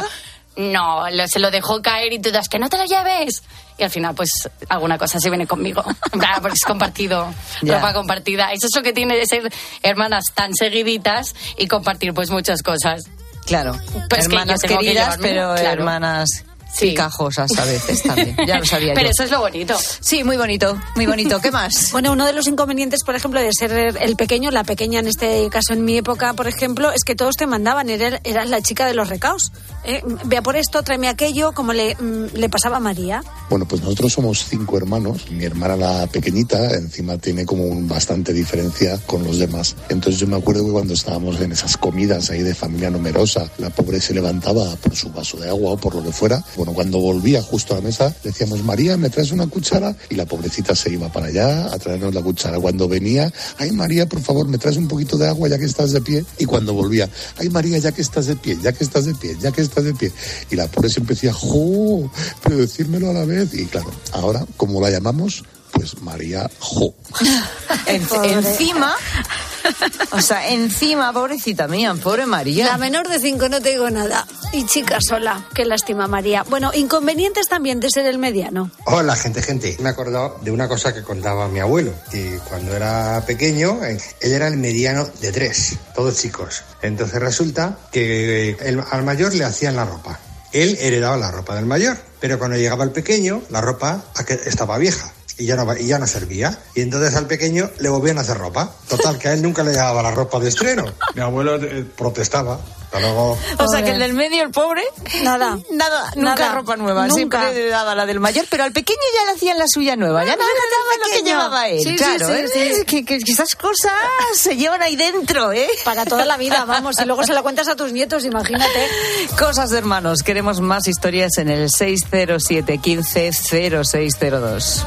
No, lo, se lo dejó caer y todas, que no te lo lleves. Y al final, pues, alguna cosa se viene conmigo. Claro, porque es compartido, ya. Ropa compartida. Eso es lo que tiene de ser hermanas tan seguiditas y compartir, pues, muchas cosas. Claro, pues hermanas que queridas, que pero claro. hermanas... Sí, cajosas a veces también, ya lo sabía Pero yo. eso es lo bonito. Sí, muy bonito, muy bonito. ¿Qué más? Bueno, uno de los inconvenientes, por ejemplo, de ser el pequeño, la pequeña en este caso, en mi época, por ejemplo, es que todos te mandaban, eras, eras la chica de los recaos. Eh, vea por esto, tráeme aquello, como le, le pasaba a María. Bueno, pues nosotros somos cinco hermanos. Mi hermana, la pequeñita, encima tiene como un bastante diferencia con los demás. Entonces yo me acuerdo que cuando estábamos en esas comidas ahí de familia numerosa, la pobre se levantaba por su vaso de agua o por lo que fuera. Bueno, cuando volvía justo a la mesa, decíamos, María, ¿me traes una cuchara? Y la pobrecita se iba para allá a traernos la cuchara. Cuando venía, ay, María, por favor, ¿me traes un poquito de agua ya que estás de pie? Y cuando volvía, ay, María, ya que estás de pie, ya que estás de pie, ya que estás de pie. Y la pobre siempre decía, ¡jo! Pero decírmelo a la vez. Y claro, ahora, como la llamamos, pues María Jo. En, encima, o sea, encima, pobrecita mía, pobre María. La menor de cinco, no te digo nada. Y chica sola, qué lástima, María. Bueno, inconvenientes también de ser el mediano. Hola, gente, gente. Me he acordado de una cosa que contaba mi abuelo. Y cuando era pequeño, él era el mediano de tres, todos chicos. Entonces resulta que el, al mayor le hacían la ropa. Él heredaba la ropa del mayor, pero cuando llegaba el pequeño, la ropa estaba vieja. Y ya, no, y ya no servía. Y entonces al pequeño le volvían a hacer ropa. Total, que a él nunca le llegaba la ropa de estreno. Mi abuelo eh, protestaba. Luego... O sea, que el del medio, el pobre, nada, nada, nunca nada, ropa nueva, nunca. Siempre le daba la del mayor, pero al pequeño ya le hacían la suya nueva, ya no le daba lo que llevaba él, sí, claro, sí, sí, ¿eh? sí. Es que, que esas cosas se llevan ahí dentro, ¿eh? Para toda la vida, vamos, y luego se la cuentas a tus nietos, imagínate. Cosas de hermanos, queremos más historias en el seis cero siete, quince, cero seis cero dos.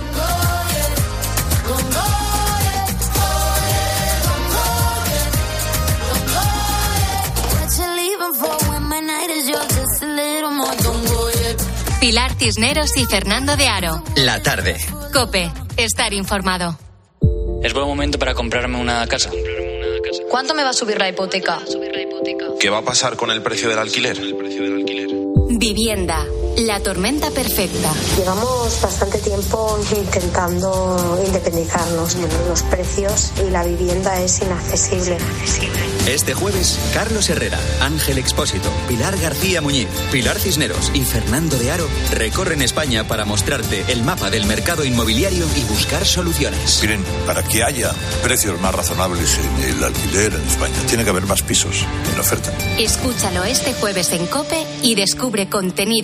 Pilar Cisneros y Fernando de Aro. La tarde. COPE. Estar informado. Es buen momento para comprarme una casa. ¿Cuánto me va a subir la hipoteca? ¿Qué va a pasar con el precio del alquiler? Vivienda. La tormenta perfecta. Llevamos bastante tiempo intentando independizarnos. Los precios y la vivienda es inaccesible. Este jueves, Carlos Herrera, Ángel Expósito, Pilar García Muñiz, Pilar Cisneros y Fernando de Aro recorren España para mostrarte el mapa del mercado inmobiliario y buscar soluciones. Miren, para que haya precios más razonables en el alquiler en España, tiene que haber más pisos en oferta. Escúchalo este jueves en COPE y descubre contenidos exclusivos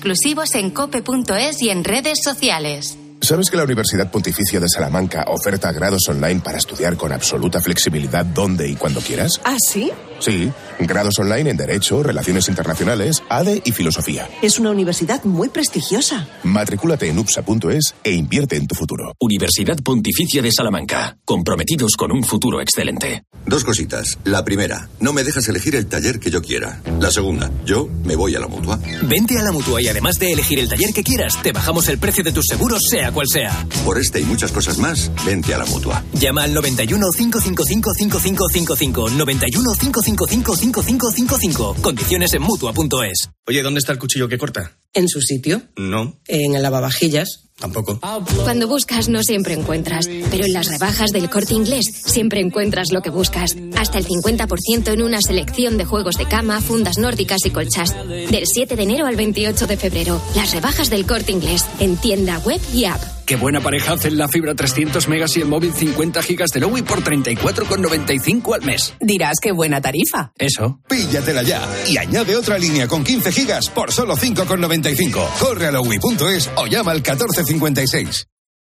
exclusivos en cope punto es y en redes sociales. ¿Sabes que la Universidad Pontificia de Salamanca oferta grados online para estudiar con absoluta flexibilidad donde y cuando quieras? ¿Ah, sí? Sí, grados online en Derecho, Relaciones Internacionales, A D E y Filosofía. Es una universidad muy prestigiosa. Matricúlate en upsa punto es e invierte en tu futuro. Universidad Pontificia de Salamanca, comprometidos con un futuro excelente. Dos cositas. La primera, no me dejas elegir el taller que yo quiera. La segunda, yo me voy a la Mutua. Vente a la Mutua y además de elegir el taller que quieras, te bajamos el precio de tus seguros, sea cual sea. Por este y muchas cosas más, vente a la Mutua. Llama al noventa y uno, cinco cinco cinco, cinco cinco cinco cinco, noventa y uno, cinco cinco cinco, cinco cinco cinco cinco. Condiciones en mutua punto es. Oye, ¿dónde está el cuchillo que corta? ¿En su sitio? No. ¿En el lavavajillas? Tampoco. Cuando buscas no siempre encuentras, pero en las rebajas del Corte Inglés siempre encuentras lo que buscas. Hasta el cincuenta por ciento en una selección de juegos de cama, fundas nórdicas y colchas. Del siete de enero al veintiocho de febrero, las rebajas del Corte Inglés en tienda web y app. Qué buena pareja hacen la fibra trescientos megas y el móvil cincuenta gigas de Lowy por treinta y cuatro con noventa y cinco al mes. Dirás qué buena tarifa. Eso. Píllatela ya y añade otra línea con quince gigas por solo cinco con noventa y cinco. Corre a lowy punto es o llama al catorce cincuenta y seis.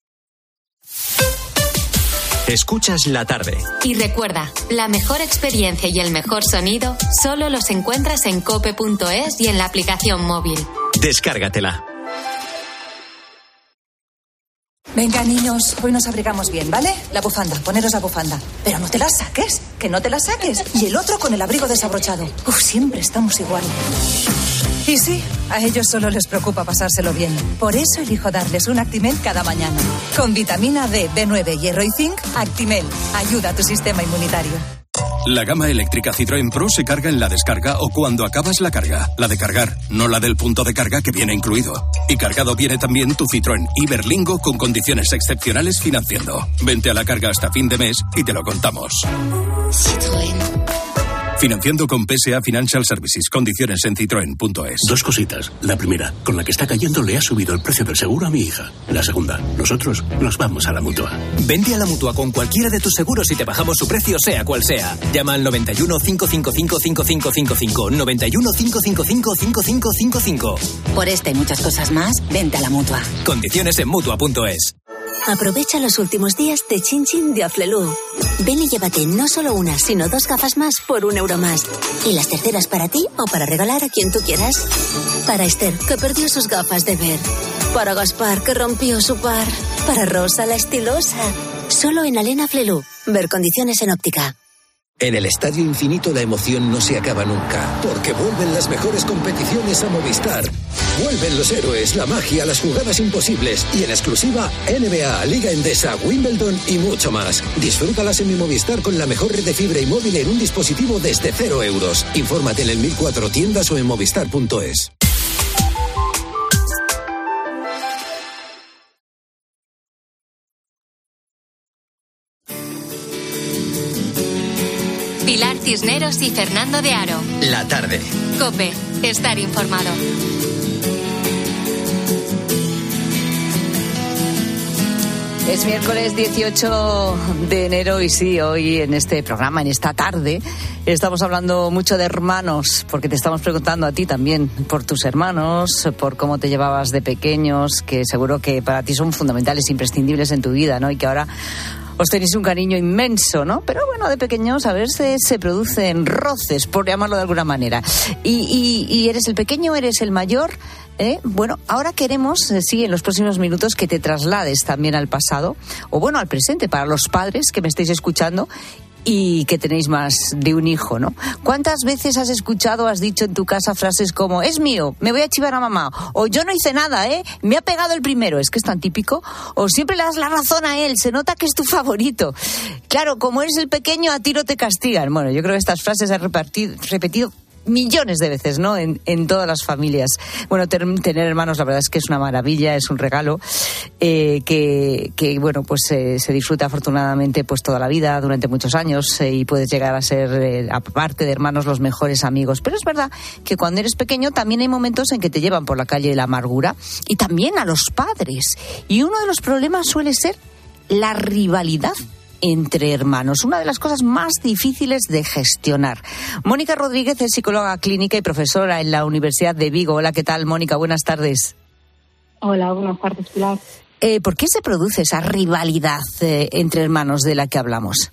Escuchas la tarde. Y recuerda, la mejor experiencia y el mejor sonido solo los encuentras en cope punto es y en la aplicación móvil. Descárgatela. Venga, niños, hoy nos abrigamos bien, ¿vale? La bufanda, poneros la bufanda. Pero no te la saques, que no te la saques. Y el otro con el abrigo desabrochado. Uf, siempre estamos igual. Y sí, a ellos solo les preocupa pasárselo bien. Por eso elijo darles un Actimel cada mañana. Con vitamina D, B nueve, hierro y zinc, Actimel ayuda a tu sistema inmunitario. La gama eléctrica Citroën Pro se carga en la descarga o cuando acabas la carga. La de cargar, no la del punto de carga que viene incluido. Y cargado viene también tu Citroën Iberlingo con condiciones excepcionales financiando. Vente a la carga hasta fin de mes y te lo contamos. Citroën. Financiando con P S A Financial Services. Condiciones en citroen punto es. Dos cositas. La primera, con la que está cayendo le ha subido el precio del seguro a mi hija. La segunda, nosotros nos vamos a la Mutua. Vente a la Mutua con cualquiera de tus seguros y te bajamos su precio, sea cual sea. Llama al noventa y uno, cinco cinco cinco, cinco cinco cinco cinco, noventa y uno, cinco cinco cinco, cinco cinco cinco cinco. Por esta y muchas cosas más, vente a la Mutua. Condiciones en mutua punto es. Aprovecha los últimos días de Chin Chin de Aflelu. Ven y llévate no solo una, sino dos gafas más por un euro más. Y las terceras para ti o para regalar a quien tú quieras. Para Esther, que perdió sus gafas de ver. Para Gaspar, que rompió su par. Para Rosa, la estilosa. Solo en Alena Aflelu. Ver condiciones en óptica. En el Estadio Infinito la emoción no se acaba nunca, porque vuelven las mejores competiciones a Movistar. Vuelven los héroes, la magia, las jugadas imposibles y en exclusiva N B A, Liga Endesa, Wimbledon y mucho más. Disfrútalas en mi Movistar con la mejor red de fibra y móvil en un dispositivo desde cero euros. Infórmate en el mil cuatro tiendas o en movistar punto es. Pilar Cisneros y Fernando de Aro. La tarde. COPE. Estar informado. Es miércoles dieciocho de enero y sí, hoy en este programa, en esta tarde, estamos hablando mucho de hermanos, porque te estamos preguntando a ti también por tus hermanos, por cómo te llevabas de pequeños, que seguro que para ti son fundamentales, imprescindibles en tu vida, ¿no? Y que ahora os tenéis un cariño inmenso, ¿no? Pero bueno, de pequeños a veces se producen roces, por llamarlo de alguna manera. Y, y, y eres el pequeño, eres el mayor. ¿Eh? Bueno, ahora queremos, eh, sí, en los próximos minutos, que te traslades también al pasado, o bueno, al presente, para los padres que me estáis escuchando y que tenéis más de un hijo, ¿no? ¿Cuántas veces has escuchado, has dicho en tu casa frases como, es mío, me voy a chivar a mamá, o yo no hice nada, ¿eh? Me ha pegado el primero, es que es tan típico, o siempre le das la razón a él, se nota que es tu favorito. Claro, como eres el pequeño, a ti no te castigan. Bueno, yo creo que estas frases has repartido, repetido millones de veces, ¿no? En, en todas las familias. Bueno, ter, tener hermanos, la verdad es que es una maravilla, es un regalo eh, que, que, bueno, pues eh, se disfruta afortunadamente pues toda la vida, durante muchos años, eh, y puedes llegar a ser, eh, aparte de hermanos, los mejores amigos. Pero es verdad que cuando eres pequeño también hay momentos en que te llevan por la calle de la amargura, y también a los padres. Y uno de los problemas suele ser la rivalidad entre hermanos, una de las cosas más difíciles de gestionar. Mónica Rodríguez es psicóloga clínica y profesora en la Universidad de Vigo. Hola, ¿qué tal, Mónica? Buenas tardes. Hola, buenas tardes, Pilar. Eh, ¿Por qué se produce esa rivalidad eh, entre hermanos de la que hablamos?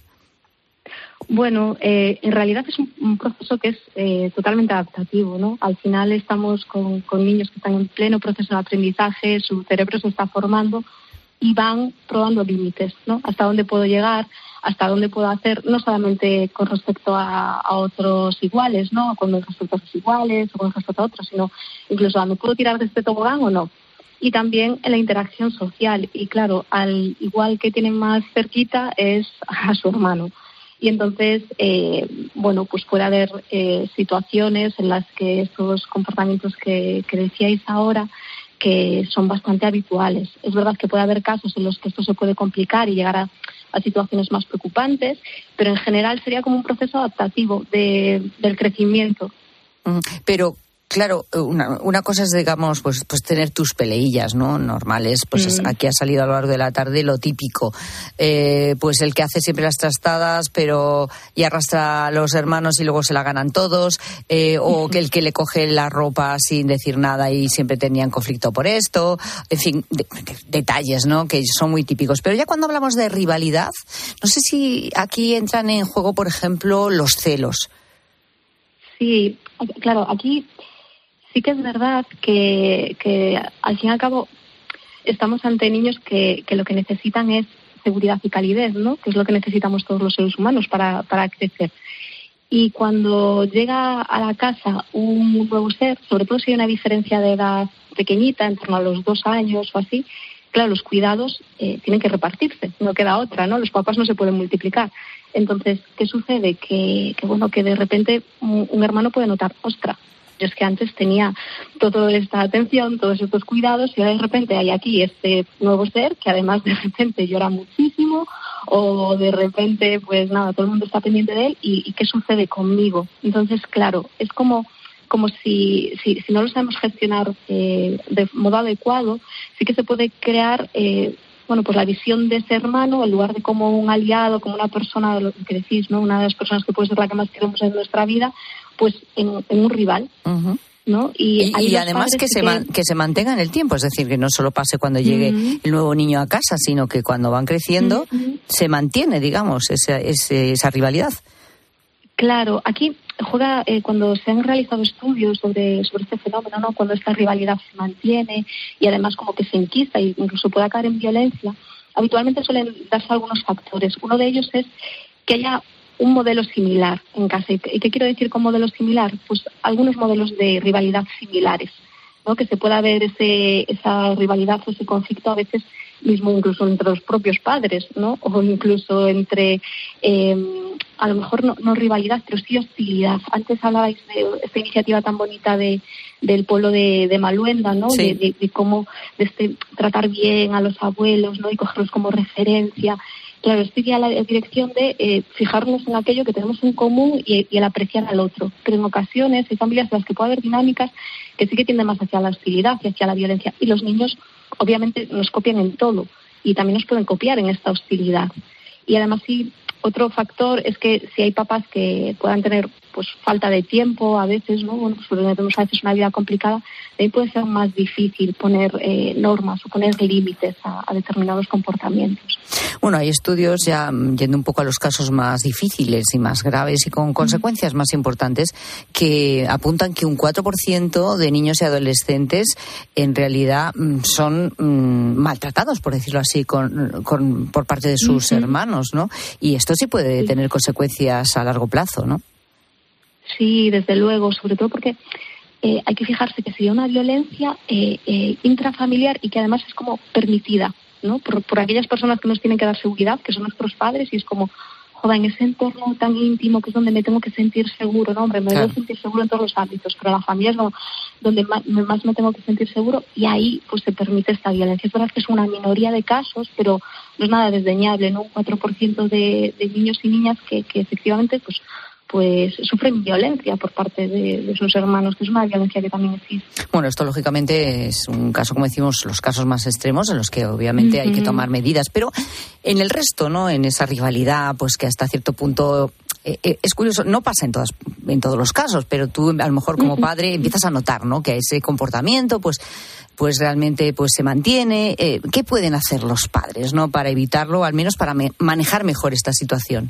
Bueno, eh, en realidad es un, un proceso que es eh, totalmente adaptativo, ¿no? Al final estamos con, con niños que están en pleno proceso de aprendizaje, su cerebro se está formando y van probando límites, ¿no? Hasta dónde puedo llegar, hasta dónde puedo hacer, no solamente con respecto a, a otros iguales, ¿no? Con respecto a otros iguales o con respecto a otros, sino incluso a ¿me puedo tirar de este tobogán o no? Y también en la interacción social. Y claro, al igual que tienen más cerquita es a su hermano. Y entonces, eh, bueno, pues puede haber eh, situaciones en las que estos comportamientos que, que decíais ahora, que son bastante habituales. Es verdad que puede haber casos en los que esto se puede complicar y llegar a, a situaciones más preocupantes, pero en general sería como un proceso adaptativo de, del crecimiento. Pero claro, una, una cosa es, digamos, pues, pues tener tus peleillas, ¿no? Normales, pues mm. es, aquí ha salido a lo largo de la tarde lo típico. Eh, pues el que hace siempre las trastadas, pero y arrastra a los hermanos y luego se la ganan todos. Eh, o que el que le coge la ropa sin decir nada y siempre tenían conflicto por esto. En fin, de, de, detalles, ¿no? Que son muy típicos. Pero ya cuando hablamos de rivalidad, no sé si aquí entran en juego, por ejemplo, los celos. Sí, claro, aquí sí que es verdad que, que al fin y al cabo estamos ante niños que, que lo que necesitan es seguridad y calidez, ¿no? Que es lo que necesitamos todos los seres humanos para, para crecer. Y cuando llega a la casa un nuevo ser, sobre todo si hay una diferencia de edad pequeñita, en torno a los dos años o así, claro, los cuidados eh, tienen que repartirse, no queda otra, ¿no? Los papás no se pueden multiplicar. Entonces, ¿qué sucede? Que, que bueno, que de repente un, un hermano puede notar, ostras, yo es que antes tenía toda esta atención, todos estos cuidados, y ahora de repente hay aquí este nuevo ser que además de repente llora muchísimo, o de repente, pues nada, todo el mundo está pendiente de él, y, y ¿qué sucede conmigo? Entonces, claro, es como como si, si, si no lo sabemos gestionar eh, de modo adecuado, sí que se puede crear eh, bueno, pues la visión de ese hermano, en lugar de como un aliado, como una persona, lo que decís, ¿no? Una de las personas que puede ser la que más queremos en nuestra vida, pues en, en un rival. Uh-huh. ¿No? Y, y, y además que, que, se man, que se mantenga en el tiempo, es decir, que no solo pase cuando llegue uh-huh. el nuevo niño a casa, sino que cuando van creciendo uh-huh. se mantiene, digamos, esa, esa, esa rivalidad. Claro, aquí juega eh, cuando se han realizado estudios sobre, sobre este fenómeno, ¿no? Cuando esta rivalidad se mantiene y además como que se enquista e incluso puede acabar en violencia, habitualmente suelen darse algunos factores. Uno de ellos es que haya un modelo similar en casa. ¿Y qué quiero decir con modelo similar? Pues algunos modelos de rivalidad similares, ¿no? Que se pueda ver ese, esa rivalidad o ese conflicto a veces mismo incluso entre los propios padres, ¿no? O incluso entre, eh, a lo mejor no, no rivalidad, pero sí hostilidad. Antes hablabais de esta iniciativa tan bonita de del pueblo de, de Maluenda, ¿no? Sí. De, de, de cómo de este, tratar bien a los abuelos, ¿no? Y cogerlos como referencia. Claro, esto iría a la dirección de eh, fijarnos en aquello que tenemos en común y, y el apreciar al otro. Pero en ocasiones hay familias en las que puede haber dinámicas que sí que tienden más hacia la hostilidad y hacia la violencia. Y los niños, obviamente, nos copian en todo y también nos pueden copiar en esta hostilidad. Y además, sí, otro factor es que si hay papás que puedan tener pues falta de tiempo a veces, ¿no? Bueno, pues tenemos a veces una vida complicada, ahí puede ser más difícil poner eh, normas o poner límites a, a determinados comportamientos. Bueno, hay estudios ya yendo un poco a los casos más difíciles y más graves y con consecuencias más importantes que apuntan que un cuatro por ciento de niños y adolescentes en realidad son mmm, maltratados, por decirlo así, con, con por parte de sus uh-huh. hermanos, ¿no? Y esto sí puede sí. tener consecuencias a largo plazo, ¿no? Sí, desde luego, sobre todo porque eh, hay que fijarse que sería una violencia eh, eh, intrafamiliar y que además es como permitida, ¿no? Por, por aquellas personas que nos tienen que dar seguridad, que son nuestros padres, y es como, joder, en ese entorno tan íntimo que es donde me tengo que sentir seguro, ¿no? Hombre, me claro. debo sentir seguro en todos los ámbitos, pero la familia es donde más, más me tengo que sentir seguro, y ahí pues se permite esta violencia. Es verdad que es una minoría de casos, pero no es nada desdeñable, ¿no? Un cuatro por ciento de, de niños y niñas que, que efectivamente pues pues sufren violencia por parte de, de sus hermanos, que es una violencia que también existe. Bueno, esto lógicamente es un caso, como decimos, los casos más extremos en los que obviamente uh-huh. hay que tomar medidas, pero en el resto, ¿no? En esa rivalidad, pues que hasta cierto punto eh, eh, es curioso, no pasa en todas en todos los casos, pero tú a lo mejor como uh-huh. padre empiezas a notar, ¿no? Que ese comportamiento, pues pues realmente pues se mantiene. Eh, ¿Qué pueden hacer los padres, no, para evitarlo, al menos para me- manejar mejor esta situación?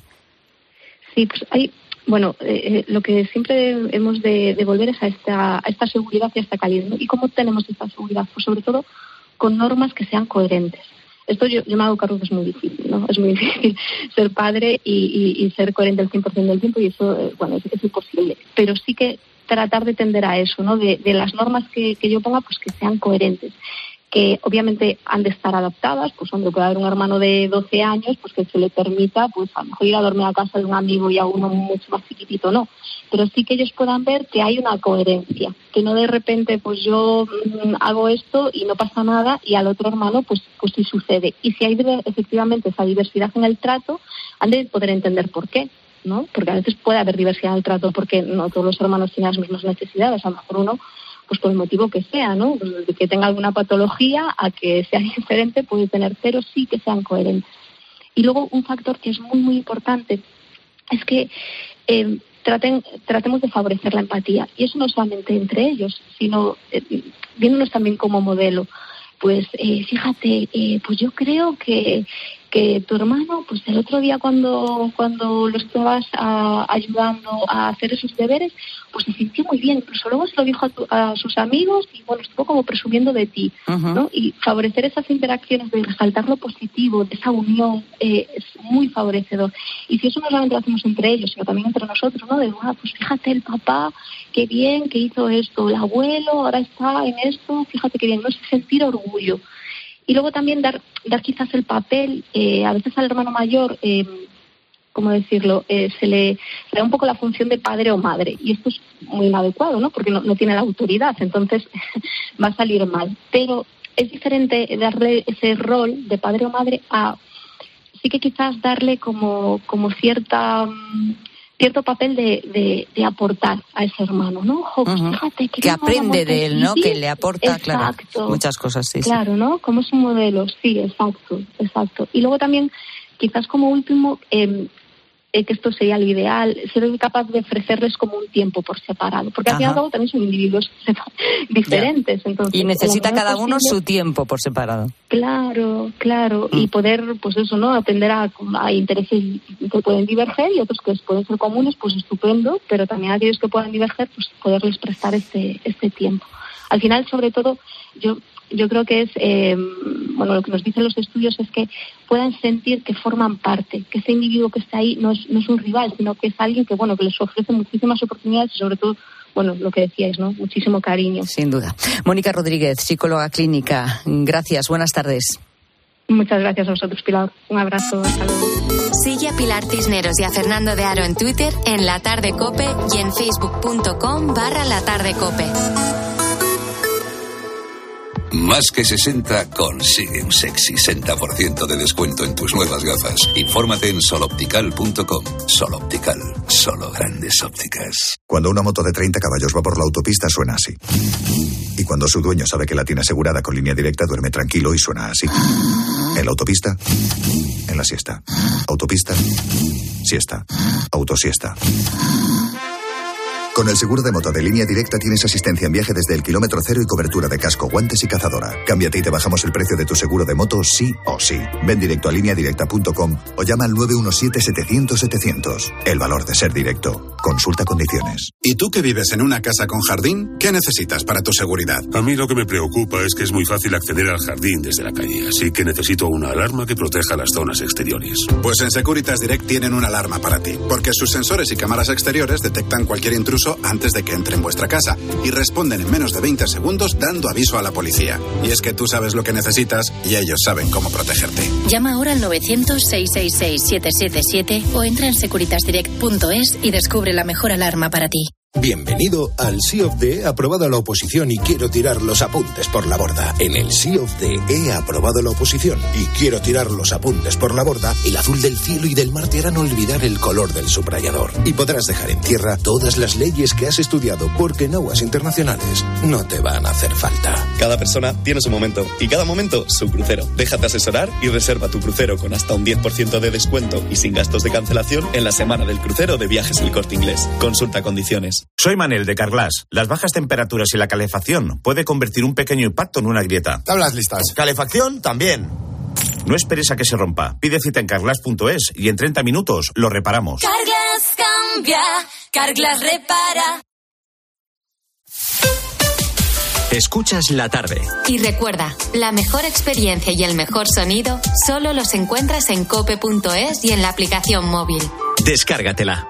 Sí, pues hay, bueno, eh, lo que siempre hemos de, de volver es a esta, a esta seguridad y a esta calidad, ¿no? ¿Y cómo tenemos esta seguridad? Pues sobre todo con normas que sean coherentes. Esto yo, yo me hago cargo que es muy difícil, ¿no? Es muy difícil ser padre y, y, y ser coherente el cien por ciento del tiempo, y eso, eh, bueno, es, es imposible. Pero sí que tratar de tender a eso, ¿no? De, de las normas que, que yo ponga, pues que sean coherentes, que obviamente han de estar adaptadas. Pues hombre, puede haber un hermano de doce años, pues que se le permita, pues a lo mejor ir a dormir a casa de un amigo y a uno mucho más chiquitito, no. Pero sí que ellos puedan ver que hay una coherencia, que no de repente, pues yo mmm, hago esto y no pasa nada, y al otro hermano, pues pues sí sucede. Y si hay efectivamente esa diversidad en el trato, han de poder entender por qué, ¿no? Porque a veces puede haber diversidad en el trato porque no todos los hermanos tienen las mismas necesidades. A lo mejor uno, pues por el motivo que sea, ¿no? Pues de que tenga alguna patología a que sea diferente puede tener, pero sí que sean coherentes. Y luego un factor que es muy, muy importante es que eh, traten, tratemos de favorecer la empatía. Y eso no solamente entre ellos, sino eh, viéndonos también como modelo. Pues eh, fíjate, eh, pues yo creo que que tu hermano, pues el otro día cuando cuando lo estabas a, ayudando a hacer esos deberes, pues se sintió muy bien. Incluso luego se lo dijo a, tu, a sus amigos y bueno, estuvo como presumiendo de ti, uh-huh. ¿no? Y favorecer esas interacciones, de resaltar lo positivo, de esa unión, eh, es muy favorecedor. Y si eso no solamente lo hacemos entre ellos, sino también entre nosotros, ¿no? De, ah, pues fíjate el papá, qué bien que hizo esto, el abuelo ahora está en esto, fíjate qué bien, no es sentir orgullo. Y luego también dar dar quizás el papel, eh, a veces al hermano mayor, eh, ¿cómo decirlo? Eh, se le, le da un poco la función de padre o madre. Y esto es muy inadecuado, ¿no? Porque no, no tiene la autoridad, entonces va a salir mal. Pero es diferente darle ese rol de padre o madre a, sí que quizás darle como, como cierta... Um, cierto papel de, de, de aportar a ese hermano, ¿no? Ojo, pues uh-huh. fíjate que, que aprende de él, ¿no? Que le aporta, exacto, claro, muchas cosas, sí. Claro, sí. ¿no? Como es un modelo, sí, exacto, exacto. Y luego también, quizás como último, eh, eh, que esto sería lo ideal, ser capaz de ofrecerles como un tiempo por separado, porque al fin y al cabo también son individuos diferentes. Entonces, y necesita cada posible, uno su tiempo por separado. Claro, claro, mm. y poder, pues eso, ¿no? Atender a, a intereses que pueden diverger y otros que pueden ser comunes, pues estupendo, pero también a aquellos que puedan diverger, pues poderles prestar este este tiempo. Al final, sobre todo, yo yo creo que es, eh, bueno, lo que nos dicen los estudios es que puedan sentir que forman parte, que ese individuo que está ahí no es, no es un rival, sino que es alguien que, bueno, que les ofrece muchísimas oportunidades y sobre todo, bueno, lo que decíais, ¿no? Muchísimo cariño. Sin duda. Mónica Rodríguez, psicóloga clínica. Gracias, buenas tardes. Muchas gracias a vosotros, Pilar. Un abrazo, hasta luego. Sigue a Pilar Cisneros y a Fernando de Aro en Twitter, en La Tarde Cope y en facebook.com barra La Tarde Cope. Más que sesenta consigue un sexy sesenta por ciento de descuento en tus nuevas gafas. Infórmate en soloptical punto com. Soloptical, solo grandes ópticas. Cuando una moto de treinta caballos va por la autopista suena así. Y cuando su dueño sabe que la tiene asegurada con Línea Directa duerme tranquilo y suena así. En la autopista, en la siesta. Autopista, siesta. Autosiesta. Con el seguro de moto de Línea Directa tienes asistencia en viaje desde el kilómetro cero y cobertura de casco, guantes y cazadora. Cámbiate y te bajamos el precio de tu seguro de moto sí o sí. Ven directo a línea directa punto com o llama al nueve uno siete setecientos setecientos. El valor de ser directo. Consulta condiciones. ¿Y tú que vives en una casa con jardín? ¿Qué necesitas para tu seguridad? A mí lo que me preocupa es que es muy fácil acceder al jardín desde la calle, así que necesito una alarma que proteja las zonas exteriores. Pues en Securitas Direct tienen una alarma para ti, porque sus sensores y cámaras exteriores detectan cualquier intruso antes de que entre en vuestra casa y responden en menos de veinte segundos dando aviso a la policía. Y es que tú sabes lo que necesitas y ellos saben cómo protegerte. Llama ahora al novecientos, seiscientos sesenta y seis, siete siete siete o entra en securitas direct punto es y descubre la mejor alarma para ti. Bienvenido al Sea of the he aprobado la oposición y quiero tirar los apuntes por la borda. En el Sea of the he aprobado la oposición y quiero tirar los apuntes por la borda. El azul del cielo y del mar te harán olvidar el color del subrayador. Y podrás dejar en tierra todas las leyes que has estudiado, porque en aguas internacionales no te van a hacer falta. Cada persona tiene su momento y cada momento su crucero. Déjate asesorar y reserva tu crucero con hasta un diez por ciento de descuento y sin gastos de cancelación en la semana del crucero de Viajes El Corte Inglés. Consulta condiciones. Soy Manel de Carglass. Las bajas temperaturas y la calefacción puede convertir un pequeño impacto en una grieta. Tablas listas. Calefacción también. No esperes a que se rompa. Pide cita en carglass punto es y en treinta minutos lo reparamos. Carglass cambia, Carglass repara. Escuchas la tarde. Y recuerda, la mejor experiencia y el mejor sonido solo los encuentras en cope punto es y en la aplicación móvil. Descárgatela.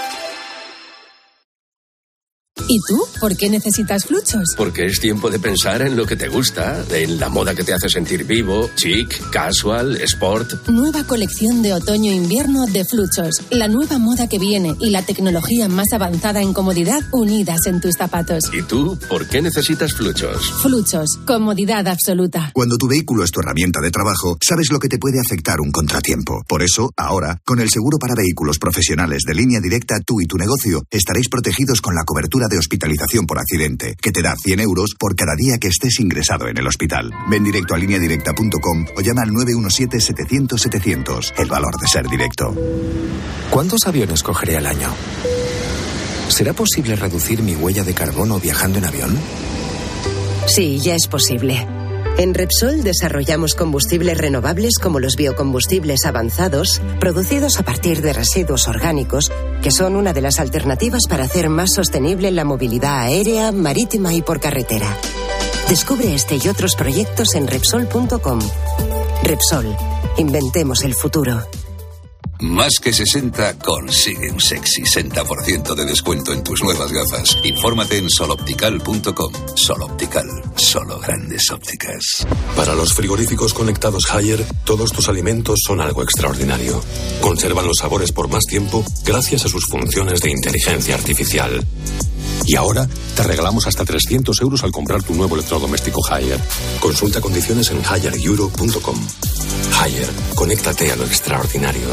¿Y tú? ¿Por qué necesitas Fluchos? Porque es tiempo de pensar en lo que te gusta, en la moda que te hace sentir vivo, chic, casual, sport. Nueva colección de otoño-invierno de Fluchos. La nueva moda que viene y la tecnología más avanzada en comodidad unidas en tus zapatos. ¿Y tú? ¿Por qué necesitas Fluchos? Fluchos. Comodidad absoluta. Cuando tu vehículo es tu herramienta de trabajo, sabes lo que te puede afectar un contratiempo. Por eso, ahora, con el seguro para vehículos profesionales de Línea Directa, tú y tu negocio estaréis protegidos con la cobertura de hospitalización por accidente, que te da cien euros por cada día que estés ingresado en el hospital. Ven directo a línea directa punto com o llama al nueve uno siete, setecientos, setecientos. El valor de ser directo. ¿Cuántos aviones cogeré al año? ¿Será posible reducir mi huella de carbono viajando en avión? Sí, ya es posible. En Repsol desarrollamos combustibles renovables como los biocombustibles avanzados, producidos a partir de residuos orgánicos, que son una de las alternativas para hacer más sostenible la movilidad aérea, marítima y por carretera. Descubre este y otros proyectos en Repsol punto com. Repsol, inventemos el futuro. Más que sesenta consigue un sexy sesenta por ciento de descuento en tus nuevas gafas. Infórmate en sol optical punto com. Sol Optical, solo grandes ópticas. Para los frigoríficos conectados Haier, todos tus alimentos son algo extraordinario. Conservan los sabores por más tiempo gracias a sus funciones de inteligencia artificial. Y ahora te regalamos hasta trescientos euros al comprar tu nuevo electrodoméstico Haier. Consulta condiciones en haier euro punto com. Haier, conéctate a lo extraordinario.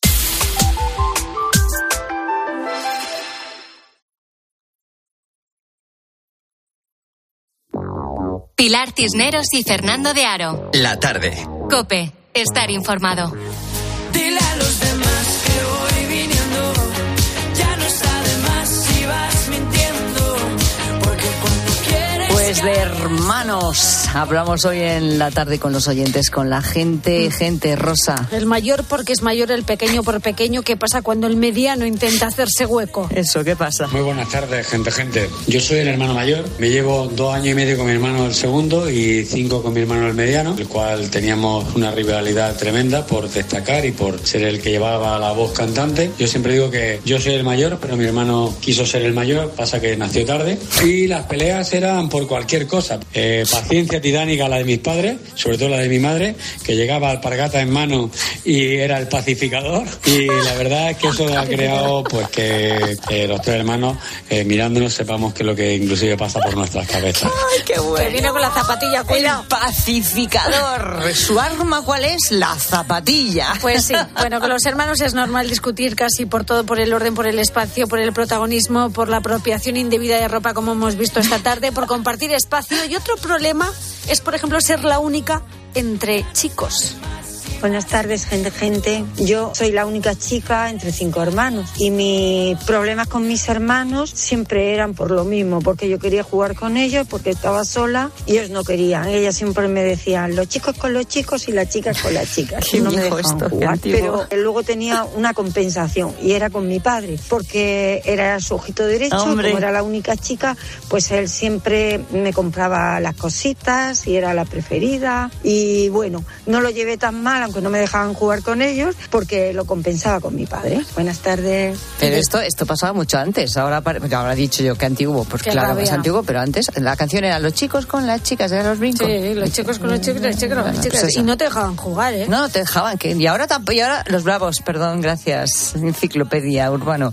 Pilar Cisneros y Fernando de Aro. La tarde. COPE. Estar informado. Dile a los demás que voy viniendo. Ya no está de más si vas mintiendo. Porque cuando quieres. Pues de hermanos hablamos hoy en la tarde con los oyentes, con la gente, gente rosa. El mayor porque es mayor, el pequeño por pequeño. ¿Qué pasa cuando el mediano intenta hacerse hueco? Eso, ¿qué pasa? Muy buenas tardes, gente, gente. Yo soy el hermano mayor. Me llevo dos años y medio con mi hermano el segundo y cinco con mi hermano el mediano, el cual teníamos una rivalidad tremenda por destacar y por ser el que llevaba la voz cantante. Yo siempre digo que yo soy el mayor, pero mi hermano quiso ser el mayor, pasa que nació tarde. Y las peleas eran por cualquier cosa. Eh, paciencia titánica la de mis padres, sobre todo la de mi madre, que llegaba alpargata en mano y era el pacificador. Y la verdad es que eso ha creado pues que, que los tres hermanos eh, mirándonos sepamos que es lo que inclusive pasa por nuestras cabezas. ¡Ay, qué bueno! Que viene con la zapatilla, cuidado. El pacificador. ¿Su arma cuál es? La zapatilla. Pues sí. Bueno, con los hermanos es normal discutir casi por todo, por el orden, por el espacio, por el protagonismo, por la apropiación indebida de ropa, como hemos visto esta tarde, por compartir espacio. Y otro problema es, por ejemplo, ser la única entre chicos. Buenas tardes, gente, gente. Yo soy la única chica entre cinco hermanos y mis problemas con mis hermanos siempre eran por lo mismo, porque yo quería jugar con ellos, porque estaba sola y ellos no querían. Ellas siempre me decían, los chicos con los chicos y las chicas con las chicas. Qué no me viejo dejaban esto, jugar. qué Pero luego tenía una compensación y era con mi padre, porque era su ojito derecho. Hombre. Como era la única chica, pues él siempre me compraba las cositas y era la preferida. Y bueno, no lo llevé tan mal, aunque no me dejaban jugar con ellos, porque lo compensaba con mi padre. Buenas tardes. Pero esto esto pasaba mucho antes. Ahora habrá dicho yo que antiguo, pues Qué claro, rabia. es antiguo, pero antes la canción era los chicos con las chicas, eran los brincos. Sí, los chicos con los chicos, las chicas con las Bueno, chicas. pues eso. Y no te dejaban jugar, ¿eh? No, no te dejaban. Que, y ahora tampoco. Y ahora los bravos, perdón, gracias, enciclopedia urbano.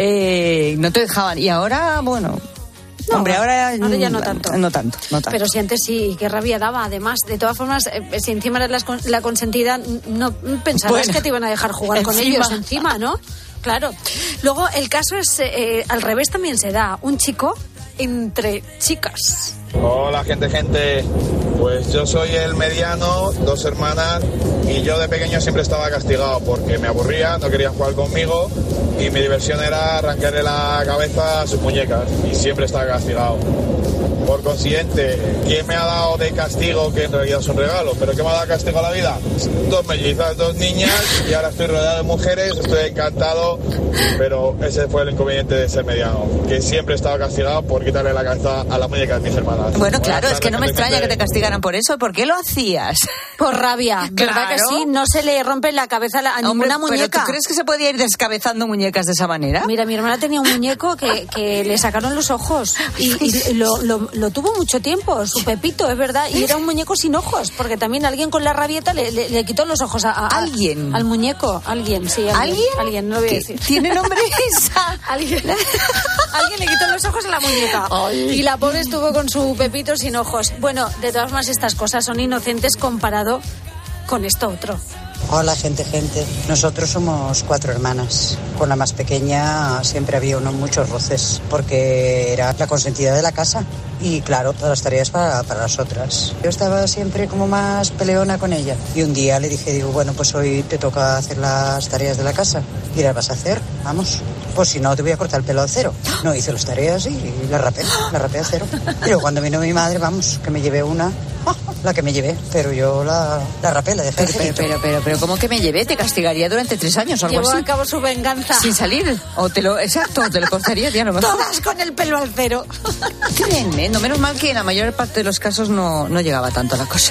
Eh, no te dejaban. Y ahora, bueno. No, hombre, ahora, ahora ya no tanto. No tanto, no tanto. Pero si antes sí, qué rabia daba. Además, de todas formas, eh, si encima eras la, la consentida, no pensabas Bueno, que te iban a dejar jugar con encima. ellos encima, ¿no? Claro. Luego, el caso es, eh, al revés también se da. Un chico entre chicas. Hola gente, gente. Pues yo soy el mediano, dos hermanas, y yo de pequeño siempre estaba castigado porque me aburría, no quería jugar conmigo y mi diversión era arrancarle la cabeza a sus muñecas y siempre estaba castigado. Por consiguiente, ¿quién me ha dado de castigo, que en realidad es un regalo, pero qué me ha dado castigo a la vida? Dos mellizas, dos niñas, y ahora estoy rodeado de mujeres, estoy encantado, pero ese fue el inconveniente de ser mediano, que siempre estaba castigado por quitarle la cabeza a las muñecas de mis hermanas. Bueno, claro, Buenas es que no me tardes, extraña que gente. te castigaran por eso. ¿Por qué lo hacías? Por rabia, ¿verdad Claro. que sí? No se le rompe la cabeza a, la- a Hombre, ninguna muñeca. ¿pero tú crees que se podía ir descabezando muñecas de esa manera? Mira, mi hermana tenía un muñeco que, que le sacaron los ojos y, y lo, lo, lo tuvo mucho tiempo, su Pepito, es verdad, y era un muñeco sin ojos, porque también alguien con la rabieta le, le, le quitó los ojos a, a- a- ¿Alguien? al muñeco, alguien, sí. ¿Alguien? Alguien, no lo voy a ¿Qué- decir. ¿Tiene nombre esa? alguien, alguien le quitó los ojos a la muñeca. Y la pobre estuvo con su Pepito sin ojos. Bueno, de todas formas, estas cosas son inocentes comparado con esto otro. Hola gente, gente. Nosotros somos cuatro hermanas. Con la más pequeña siempre había unos muchos roces porque era la consentida de la casa y claro, todas las tareas para, para las otras. Yo estaba siempre como más peleona con ella y un día le dije, digo, bueno, pues hoy te toca hacer las tareas de la casa y las vas a hacer, vamos. Pues si no, te voy a cortar el pelo al cero. No hice las tareas y la rapé, la rapé al cero. Y luego cuando vino mi madre, vamos, que me llevé una, la que me llevé, pero yo la, la rapé, la dejé. Pero, pero, pero, pero, pero, ¿cómo que me llevé? Te castigaría durante tres años o algo Llevó así. a cabo su venganza. Sin salir. O te lo, exacto, o te lo cortaría, tía, no me Todas con el pelo al cero. Tremendo. Menos mal que en la mayor parte de los casos no, no llegaba tanto la cosa.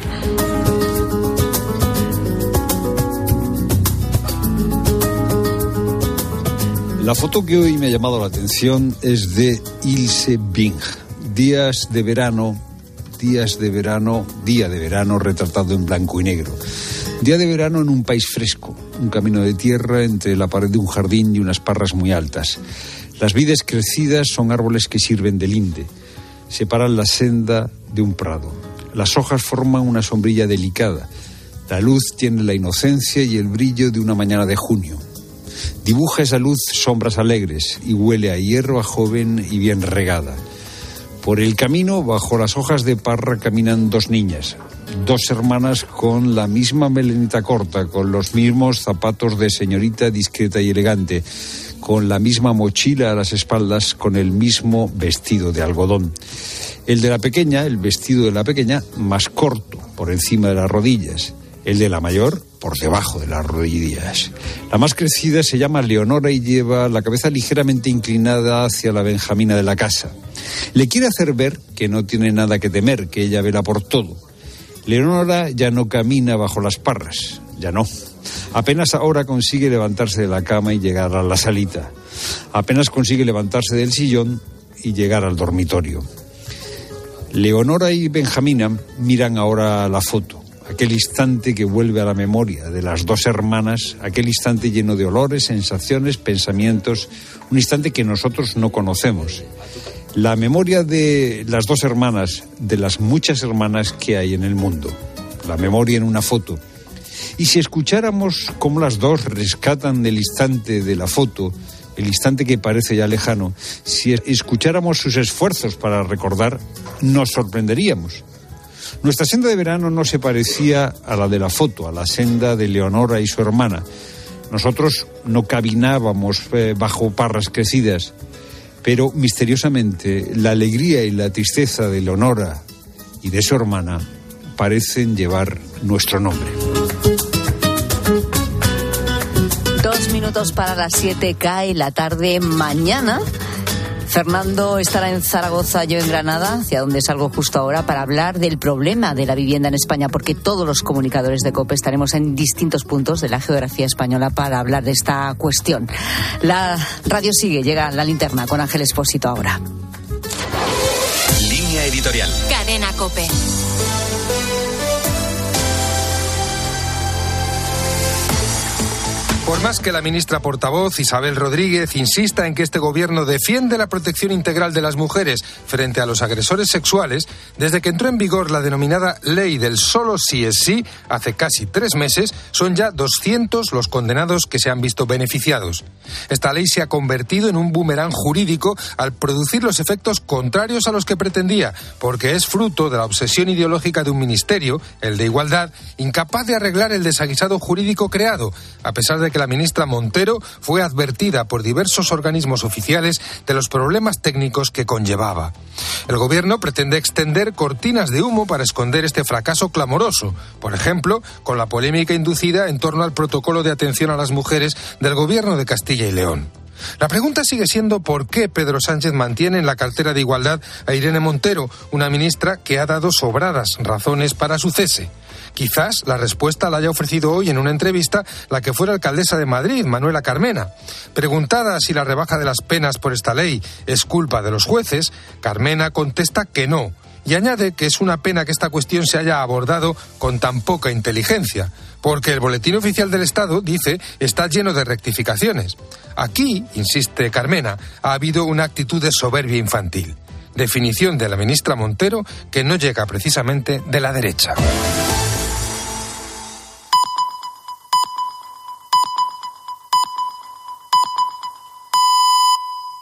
La foto que hoy me ha llamado la atención es de Ilse Bing. Días de verano, días de verano, día de verano retratado en blanco y negro. Día de verano en un país fresco, un camino de tierra entre la pared de un jardín y unas parras muy altas. Las vides crecidas son árboles que sirven de linde. Separan la senda de un prado. Las hojas forman una sombrilla delicada. La luz tiene la inocencia y el brillo de una mañana de junio. Dibuja esa luz sombras alegres y huele a hierro a joven y bien regada. Por el camino, bajo las hojas de parra, caminan dos niñas, dos hermanas con la misma melenita corta, con los mismos zapatos de señorita discreta y elegante, con la misma mochila a las espaldas, con el mismo vestido de algodón. El de la pequeña, el vestido de la pequeña, más corto, por encima de las rodillas. El de la mayor, por debajo de las rodillas. La más crecida se llama Leonora y lleva la cabeza ligeramente inclinada hacia la benjamina de la casa. Le quiere hacer ver que no tiene nada que temer, que ella vela por todo. Leonora ya no camina bajo las parras, ya no. Apenas ahora consigue levantarse de la cama y llegar a la salita. Apenas consigue levantarse del sillón y llegar al dormitorio. Leonora y Benjamina miran ahora la foto. Aquel instante que vuelve a la memoria de las dos hermanas, aquel instante lleno de olores, sensaciones, pensamientos, un instante que nosotros no conocemos. La memoria de las dos hermanas, de las muchas hermanas que hay en el mundo. La memoria en una foto. Y si escucháramos cómo las dos rescatan del instante de la foto, el instante que parece ya lejano, si escucháramos sus esfuerzos para recordar, nos sorprenderíamos. Nuestra senda de verano no se parecía a la de la foto, a la senda de Leonora y su hermana. Nosotros no caminábamos eh, bajo parras crecidas, pero misteriosamente la alegría y la tristeza de Leonora y de su hermana parecen llevar nuestro nombre. Dos minutos para las siete, cae la tarde mañana. Fernando estará en Zaragoza, yo en Granada, hacia donde salgo justo ahora, para hablar del problema de la vivienda en España, porque todos los comunicadores de COPE estaremos en distintos puntos de la geografía española para hablar de esta cuestión. La radio sigue, llega La Linterna con Ángel Expósito ahora. Línea editorial. Cadena COPE. Por más que la ministra portavoz, Isabel Rodríguez, insista en que este gobierno defiende la protección integral de las mujeres frente a los agresores sexuales, desde que entró en vigor la denominada ley del solo sí es sí, hace casi tres meses, son ya doscientos los condenados que se han visto beneficiados. Esta ley se ha convertido en un boomerang jurídico al producir los efectos contrarios a los que pretendía, porque es fruto de la obsesión ideológica de un ministerio, el de Igualdad, incapaz de arreglar el desaguisado jurídico creado, a pesar de que la ministra Montero fue advertida por diversos organismos oficiales de los problemas técnicos que conllevaba. El gobierno pretende extender cortinas de humo para esconder este fracaso clamoroso, por ejemplo, con la polémica inducida en torno al protocolo de atención a las mujeres del gobierno de Castilla y León. La pregunta sigue siendo por qué Pedro Sánchez mantiene en la cartera de Igualdad a Irene Montero, una ministra que ha dado sobradas razones para su cese. Quizás la respuesta la haya ofrecido hoy en una entrevista la que fuera alcaldesa de Madrid, Manuela Carmena. Preguntada si la rebaja de las penas por esta ley es culpa de los jueces, Carmena contesta que no. Y añade que es una pena que esta cuestión se haya abordado con tan poca inteligencia, porque el Boletín Oficial del Estado, dice, está lleno de rectificaciones. Aquí, insiste Carmena, ha habido una actitud de soberbia infantil. Definición de la ministra Montero que no llega precisamente de la derecha.